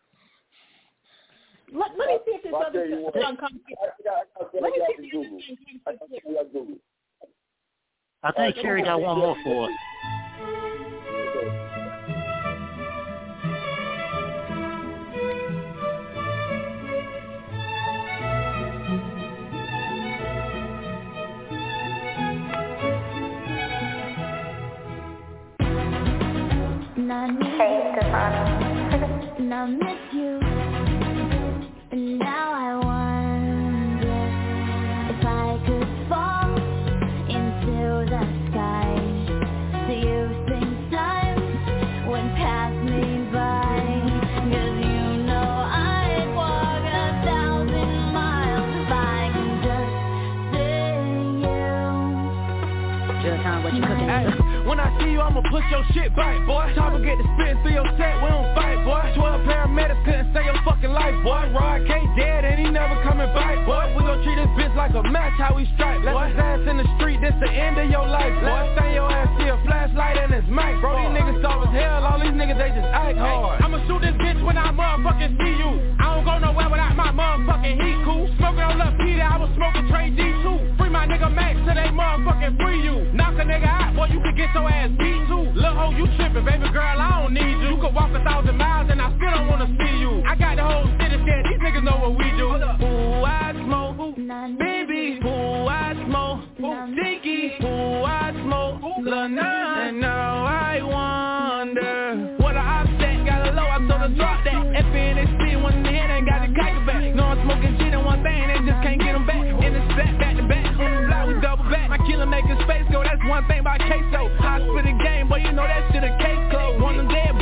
S1: Let, let me see if this other song comes. Let me see if this other thing comes.
S4: I think Kerry got one more for us.
S2: Hey, Stefano. I miss you, and now I wonder if I could fall into the sky. Do you think time would pass me by? 'Cause you know I'd walk a thousand miles if I can just see you.
S3: Just time, what you cooking? Hey, when I see you, I'ma push your shit back, boy. Chopper get the spitting through your set, we don't fight, boy. Twelve paramedics couldn't save your fucking life, boy. Rod K dead and he never coming back, boy. We gon' treat this bitch like a match, how we strike, boy. Left his ass in the street, this the end of your life, boy. Stain your ass, see a flashlight and it's mic, bro. These niggas soft as hell, all these niggas they just act hard. I'ma shoot this bitch when I motherfucking see you. I don't go nowhere without my motherfucking heat, cool. Smoking on Lil Peter, I was smoking Trey D too. Free my nigga Max till they motherfucking free you. Knock a nigga out, boy, you can get your ass beat too. Lil' ho, you trippin', baby girl, I don't need you. You could walk a thousand miles and I still don't wanna see you. I got the whole city scared, these niggas know what we do. Ooh, I smoke, baby, ooh, I smoke, Dinky, ooh, I smoke, Lil' Nas. And now I wonder what I upset, got a low, I told her drop that. F N X T, one in the head, ain't got the kicker back. No, I'm smoking shit in one thing, they just can't get them back. In the back, back to back, on the block, we double back. My killer making space go, that's one thing about queso. I spit a game, but you know that shit a case closed. One of them dead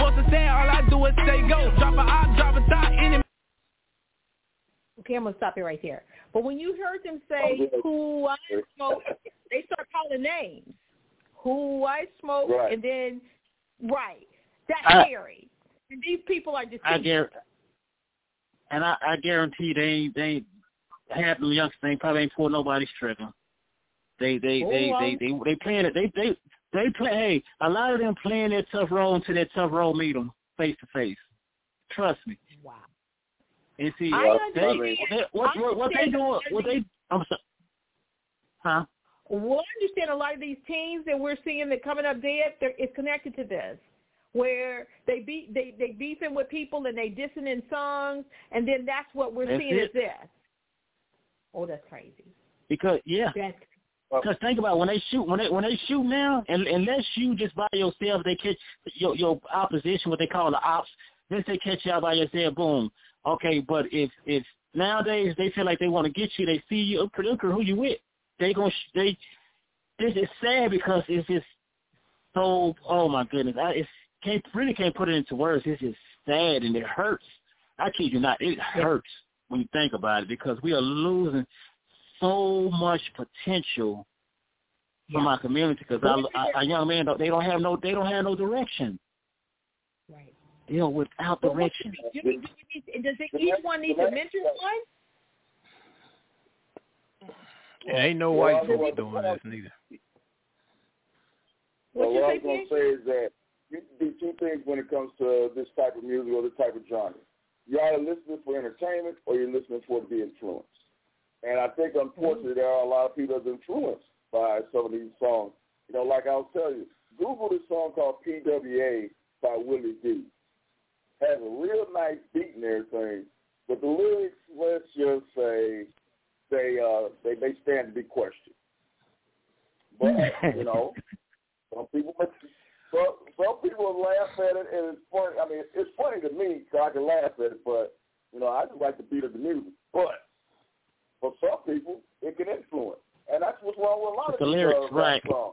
S1: okay, I'm going to stop it right there. But when you heard them say, who I smoke, they start calling names. Who I smoke,
S5: right.
S1: and then, right, that's
S4: I,
S1: scary. And these people are deceased.
S4: I guarantee, and I, I guarantee they ain't, they ain't, half them youngsters they probably ain't pulled nobody's trigger. They, they,
S1: oh,
S4: they,
S1: um,
S4: they, they, they playing it. They, they, they play. Hey, a lot of them playing that tough role until that tough role meet them face to face. Trust me.
S1: Wow.
S4: And see,
S1: I
S4: they, they, what, what, what they doing? What they? I'm sorry. Huh?
S1: Well, I understand a lot of these teams that we're seeing that coming up dead, it's connected to this, where they beat they they beefing with people and they dissing in songs, and then that's what we're
S4: that's
S1: seeing
S4: it.
S1: as this. Oh, that's crazy.
S4: Because yeah,
S1: that's
S4: because think about it, when they shoot when they when they shoot now, and unless you just by yourself, they catch your your opposition, what they call the ops. Then they catch you out by yourself, boom. Okay, but if if nowadays they feel like they want to get you, they see you, look who you with. They gonna they. This is sad because it's just so. Oh my goodness, I it's can't really can't put it into words. It's just sad and it hurts. I kid you not, it hurts when you think about it because we are losing so much potential from our community because our, our, our young men don't, they don't have no they don't have no direction.
S1: Right.
S4: You know, without
S1: well,
S4: direction.
S1: Do you, do you need, does it, each one need to mentor one?
S6: It ain't no white folks doing this neither.
S5: Well, what I was going to say is that you can do two things when it comes to this type of music or this type of genre. You're either listening for entertainment or you're listening for it to be influenced. And I think, unfortunately, there are a lot of people that's influenced by some of these songs. You know, like I'll tell you, Google this song called P W A by Willie D. Has a real nice beat and everything, but the lyrics, let's just say, they uh they, they stand to be questioned. But you know, some people some, some people laugh at it, and it's funny. I mean, it's funny to me because I can laugh at it, but you know, I just like the beat of the music. But for some people, it can influence, and that's what's wrong with a lot of
S4: the
S5: these
S4: lyrics,
S5: uh,
S4: right?
S5: songs.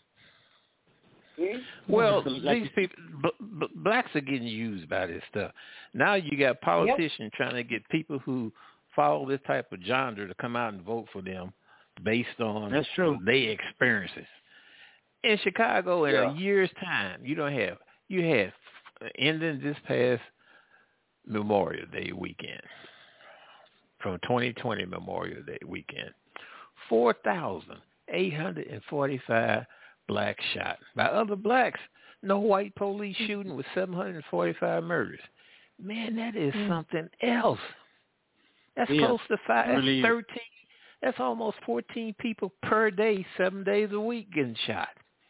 S6: Well, these people, b- b- blacks are getting used by this stuff. Now you got politicians yep. trying to get people who follow this type of genre to come out and vote for them based on
S4: That's true.
S6: their experiences. In Chicago, in
S5: yeah.
S6: a year's time, you don't have, you have, ending this past Memorial Day weekend, from twenty twenty Memorial Day weekend, four thousand eight hundred forty-five blacks shot by other blacks. No white police shooting with seven hundred forty-five murders. Man, that is mm. something else. That's yeah, close to five. That's really thirteen. That's almost fourteen people per day, seven days a week getting shot.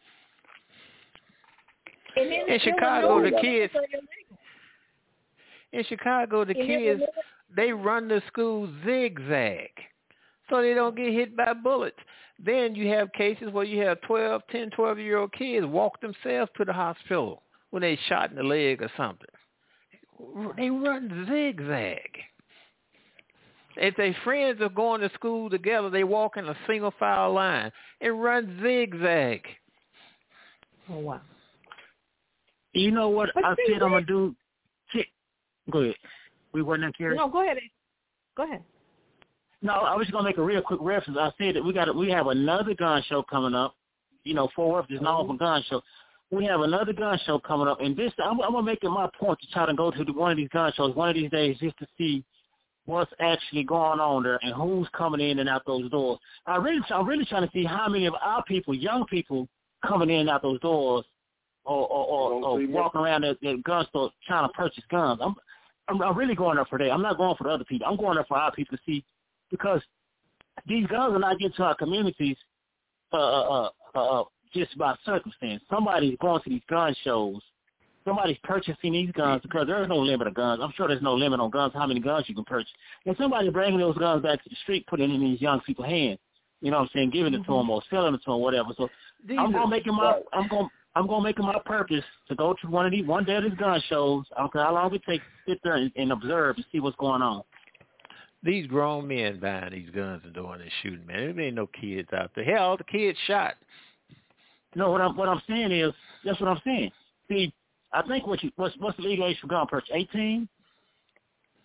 S6: In Chicago, the kids. In Chicago, the kids they run the school zigzag, so they don't get hit by bullets. Then you have cases where you have twelve, ten, twelve-year-old kids walk themselves to the hospital when they shot in the leg or something. They run zigzag. If their friends are going to school together, they walk in a single file line and run zigzag.
S1: Oh, wow.
S4: You know what but I said I'm going to do? Go ahead. We weren't in here.
S1: No, go ahead. Go ahead.
S4: No, I was just gonna make a real quick reference. I said that we got we have another gun show coming up. You know, Fort Worth is known for gun show. We have another gun show coming up, and this I'm, I'm gonna make it my point to try to go to the, one of these gun shows one of these days just to see what's actually going on there and who's coming in and out those doors. I really, I'm really trying to see how many of our people, young people, coming in and out those doors, or or, or, or walking around at the gun store trying to purchase guns. I'm, I'm I'm really going there for that. I'm not going for the other people. I'm going there for our people to see. Because these guns are not getting to our communities uh, uh, uh, just by circumstance. Somebody's going to these gun shows. Somebody's purchasing these guns because there's no limit of guns. I'm sure there's no limit on guns, how many guns you can purchase. And somebody bringing those guns back to the street, putting it in these young people's hands. You know what I'm saying? Giving it mm-hmm. to them or selling it to them, whatever. So these I'm going to make it my I'm going I'm going to make it my purpose to go to one of these one day of these gun shows. I don't care how long it takes to sit there and, and observe and see what's going on.
S6: These grown men buying these guns and doing this shooting, man. There ain't no kids out there. Hell, the kids shot.
S4: No, what I'm what I'm saying is that's what I'm saying. See, I think what you what's what's the legal age for gun purchase? eighteen?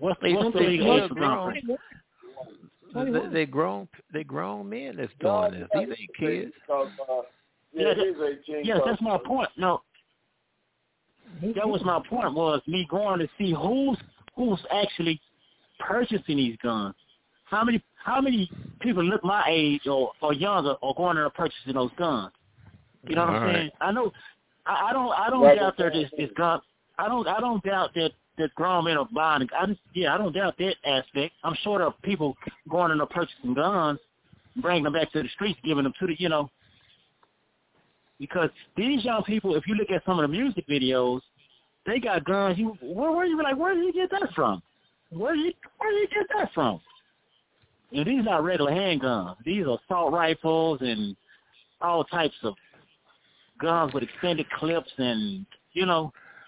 S4: What's,
S6: They,
S4: what's the
S6: they,
S4: legal age
S6: they
S4: for
S6: grown.
S4: gun?
S6: They, they grown. They grown men that's doing this. These ain't kids.
S5: Because, uh, yeah,
S4: Yeah,
S5: it is eighteen.
S4: Yes, that's my point. No, that was my point. Was me going to see who's who's actually purchasing these guns. How many how many people look my age or, or younger are going there purchasing those guns? You know what
S6: All
S4: I'm
S6: right.
S4: saying? I know. I, I don't. I don't
S5: Right.
S4: doubt that this this gun. I don't. I don't doubt that that grown men are buying. I just yeah. I don't doubt that aspect. I'm sure there are people going in there purchasing guns, bringing them back to the streets, giving them to the you know. Because these young people, if you look at some of the music videos, they got guns. You where where you be like, where did you get that from? Where did you where did you get that from? And these are regular handguns. These are assault rifles and all types of guns with extended clips and you know.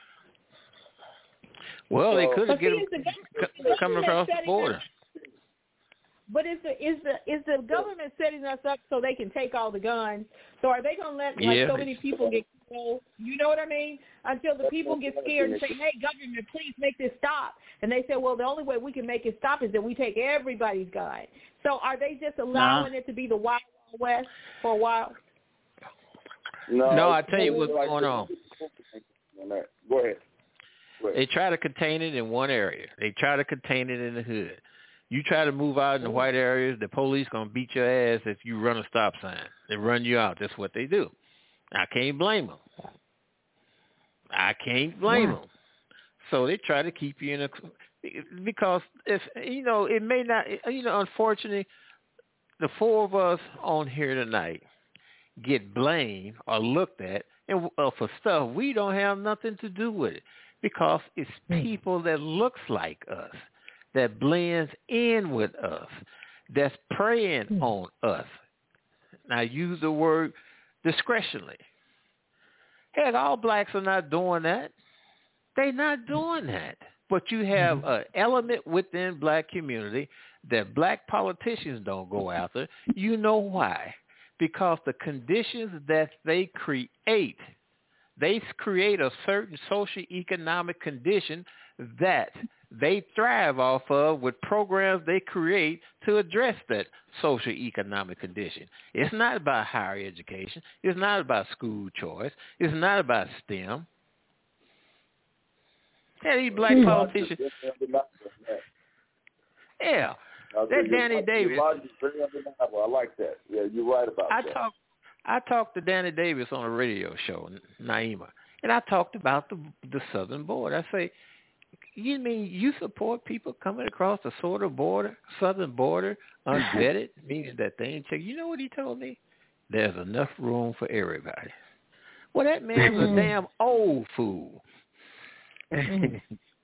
S6: Well, they could have
S1: But
S6: get
S1: see,
S6: them
S1: is the government-
S6: c- coming across the
S1: setting
S6: border.
S1: us- But is the is the is the government setting us up so they can take all the guns? So are they going to let like
S6: Yeah.
S1: so many people get killed? You know what I mean? Until the people get scared and say, "Hey, government, please make this stop." And they say, "Well, the only way we can make it stop is that we take everybody's gun." So are they just allowing
S4: Nah.
S1: it to be the Wild Wild West for a while?
S5: No,
S6: No, I
S5: it's
S6: tell you
S5: more
S6: what's
S5: like
S6: going
S5: the-
S6: on.
S5: Go ahead. Go ahead.
S6: They try to contain it in one area. They try to contain it in the hood. You try to move out in the white areas, the police going to beat your ass if you run a stop sign. They run you out. That's what they do. I can't blame them. I can't blame them. So they try to keep you in a – because, if you know, it may not – you know, unfortunately, the four of us on here tonight get blamed or looked at and uh, for stuff we don't have nothing to do with it because it's people that looks like us, that blends in with us, that's preying on us. Now, use the word discretionally. Heck, all blacks are not doing that. They're not doing that. But you have an element within black community that black politicians don't go after. You know why? Because the conditions that they create, they create a certain socio-economic condition that they thrive off of with programs they create to address that socio-economic condition. It's not about higher education. It's not about school choice. It's not about STEM. Yeah, these black politicians. Yeah, that Danny Davis.
S5: I like that. Yeah, you're right about
S6: I
S5: that.
S6: talked. I talked to Danny Davis on a radio show, Naima, and I talked about the the southern border. I say, you mean you support people coming across the sort of border, southern border, unvetted, meaning that they ain't check. You know what he told me? There's enough room for everybody. Well, that man's a damn old fool. And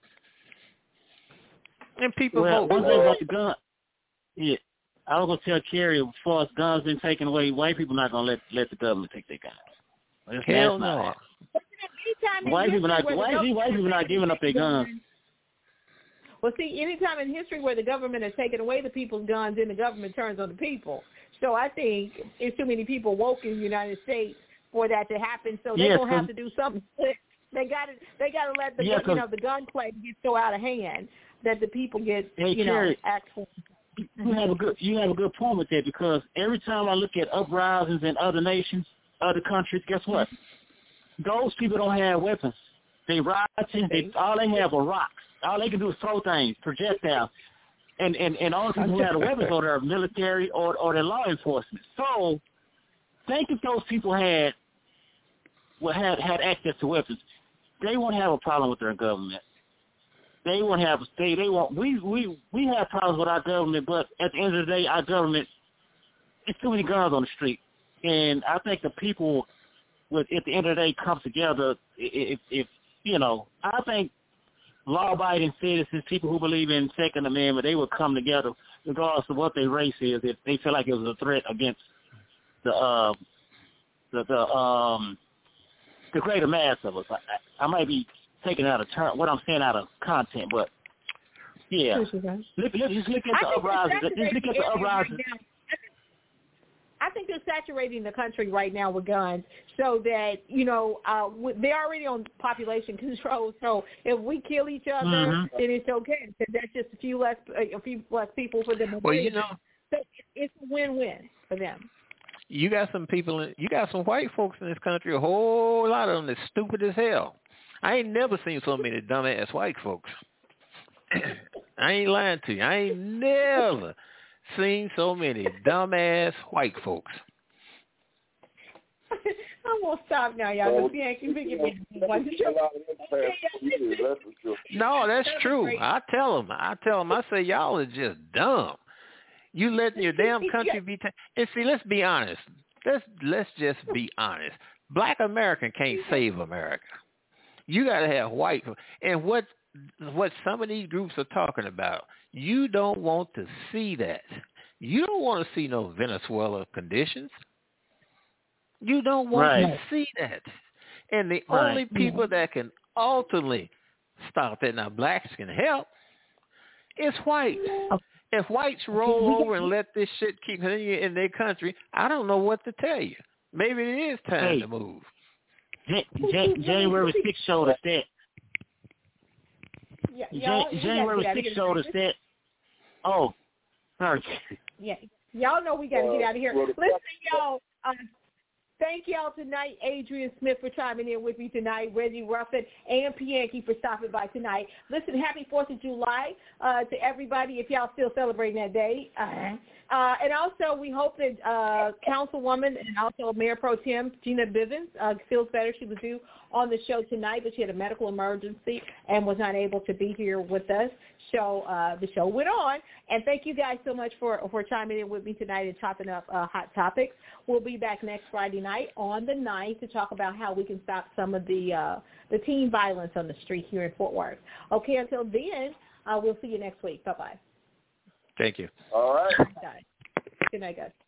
S6: people
S4: Well,
S6: vote.
S4: one thing about the gun, yeah, I was gonna tell Kerry, as far as guns been taken away, white people not gonna let let the government take their guns. That's,
S6: Hell
S4: that's not
S6: no.
S4: happening. White people not white, white people not giving up their guns.
S1: Well, see, anytime in history where the government has taken away the people's guns, then the government turns on the people. So I think there's too many people woke in the United States for that to happen. So they're
S4: Yeah,
S1: gonna
S4: so-
S1: have to do something. They got to they got to let the
S4: Yeah,
S1: you know the gunplay get so out of hand that the people get
S4: Hey,
S1: you know
S4: Kerry,
S1: actual.
S4: You have a good you have a good point with that because every time I look at uprisings in other nations, other countries, guess what? Those people don't have weapons. They rioting. They all they have are rocks. All they can do is throw things, projectiles, and and and all the people who have the weapons are their military or or their law enforcement. So, think if those people had well had had access to weapons, they won't have a problem with their government. They won't have they they won't we we we have problems with our government, but at the end of the day, our government it's too many guns on the street, and I think the people would at the end of the day come together. If, if you know, I think law-abiding citizens, people who believe in Second Amendment, they would come together regardless of what their race is. If they feel like it was a threat against the uh, the the um the greater mass of us. I, I might be taking out of turn what I'm saying out of content, but yeah, look, look, just look at the uprisings. Just look at the uprisings.
S1: I think they're saturating the country right now with guns, so that you know uh, they're already on population control. So if we kill each other, mm-hmm. then it's okay. Because that's just a few less a few less people for them.
S6: Well, you know,
S1: so it's a win-win for them.
S6: You got some people, in, you got some white folks in this country, a whole lot of them that's stupid as hell. I ain't never seen so many dumbass white folks. I ain't lying to you. I ain't never seen so many dumbass white folks.
S1: I'm going to stop now, y'all. Well, you can get me one
S6: No, that's true. I tell them. I tell them. I say, y'all are just dumb. You letting your damn country be ta- and see, let's be honest. Let's let's just be honest. Black America can't save America. You got to have white. And what what some of these groups are talking about, you don't want to see that. You don't want to see no Venezuela conditions. You don't want right. to see that. And the right. only people yeah. that can ultimately stop that, now blacks can help, is whites. Okay. If whites roll over and let this shit keep continuing in their country, I don't know what to tell you. Maybe it is time
S4: hey,
S6: to move.
S4: J- J- January sixth showed us that.
S1: Yeah,
S4: J- January sixth showed us that. Oh, sorry.
S1: Yeah, y'all know we got to uh, get out of here. Listen, y'all. Uh, Thank y'all tonight, Adrian Smith, for chiming in with me tonight, Reggie Ruffin, and Pianki for stopping by tonight. Listen, happy fourth of July uh, to everybody if y'all still celebrating that day. Uh-huh. Uh, and also, we hope that uh, Councilwoman and also Mayor Pro Tem Gina Bivens uh, feels better. She was due on the show tonight, but she had a medical emergency and was not able to be here with us. So uh, the show went on. And thank you guys so much for, for chiming in with me tonight and chopping up uh, hot topics. We'll be back next Friday night on the ninth to talk about how we can stop some of the uh, the teen violence on the street here in Fort Worth. Okay, until then, uh, we'll see you next week. Bye-bye.
S6: Thank you.
S5: All right.
S1: Good night, guys.